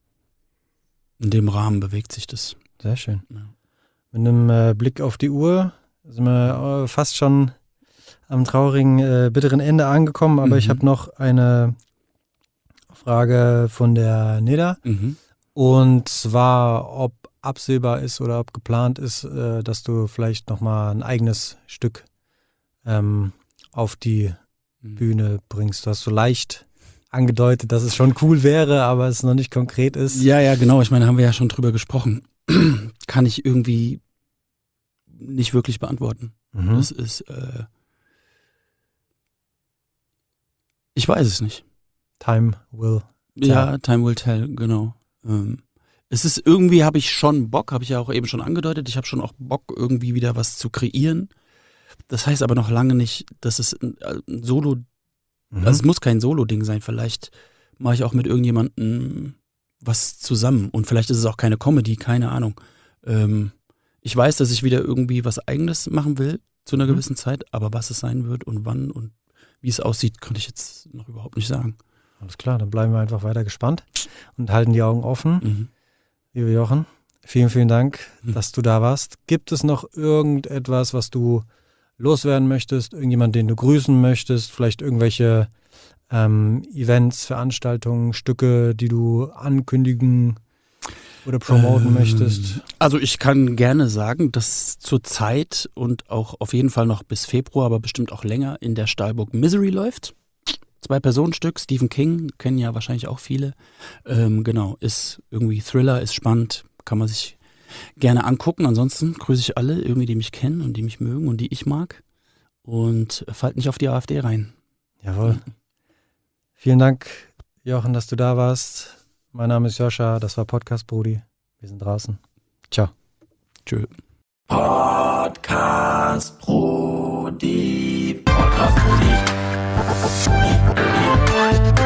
Speaker 1: Rahmen bewegt sich das.
Speaker 2: Sehr schön. Ja. Mit einem Blick auf die Uhr sind wir fast schon am traurigen, bitteren Ende angekommen, aber ich habe noch eine Frage von der Neda und zwar, ob absehbar ist oder ob geplant ist, dass du vielleicht nochmal ein eigenes Stück auf die Bühne bringst. Du hast so leicht angedeutet, dass es schon cool wäre, aber es noch nicht konkret ist.
Speaker 1: Ja, genau. Ich meine, haben wir ja schon drüber gesprochen. Kann ich irgendwie nicht wirklich beantworten. Das ist, ich weiß es nicht.
Speaker 2: Time will tell.
Speaker 1: Ja, time will tell, genau. Es ist irgendwie, habe ich schon Bock, habe ich ja auch eben schon angedeutet, ich habe schon auch Bock, irgendwie wieder was zu kreieren. Das heißt aber noch lange nicht, dass es ein Solo, also es muss kein Solo-Ding sein, vielleicht mache ich auch mit irgendjemandem was zusammen und vielleicht ist es auch keine Comedy, keine Ahnung. Ich weiß, dass ich wieder irgendwie was Eigenes machen will zu einer gewissen Zeit, aber was es sein wird und wann und wie es aussieht, kann ich jetzt noch überhaupt nicht sagen.
Speaker 2: Alles klar, dann bleiben wir einfach weiter gespannt und halten die Augen offen. Liebe Jochen, vielen, vielen Dank, dass du da warst. Gibt es noch irgendetwas, was du loswerden möchtest? Irgendjemand, den du grüßen möchtest? Vielleicht irgendwelche Events, Veranstaltungen, Stücke, die du ankündigen oder promoten möchtest?
Speaker 1: Also ich kann gerne sagen, dass zur Zeit und auch auf jeden Fall noch bis Februar, aber bestimmt auch länger in der Stahlburg Misery läuft. 2-Personen-Stück, Stephen King, kennen ja wahrscheinlich auch viele. Genau, ist irgendwie Thriller, ist spannend, kann man sich gerne angucken. Ansonsten grüße ich alle, irgendwie, die mich kennen und die mich mögen und die ich mag. Und fallt nicht auf die AfD rein.
Speaker 2: Jawohl. Vielen Dank, Jochen, dass du da warst. Mein Name ist Joscha, das war Podcast Brudi. Wir sind draußen. Ciao.
Speaker 1: Tschö.
Speaker 3: Podcast Brudi. Podcast Brudi.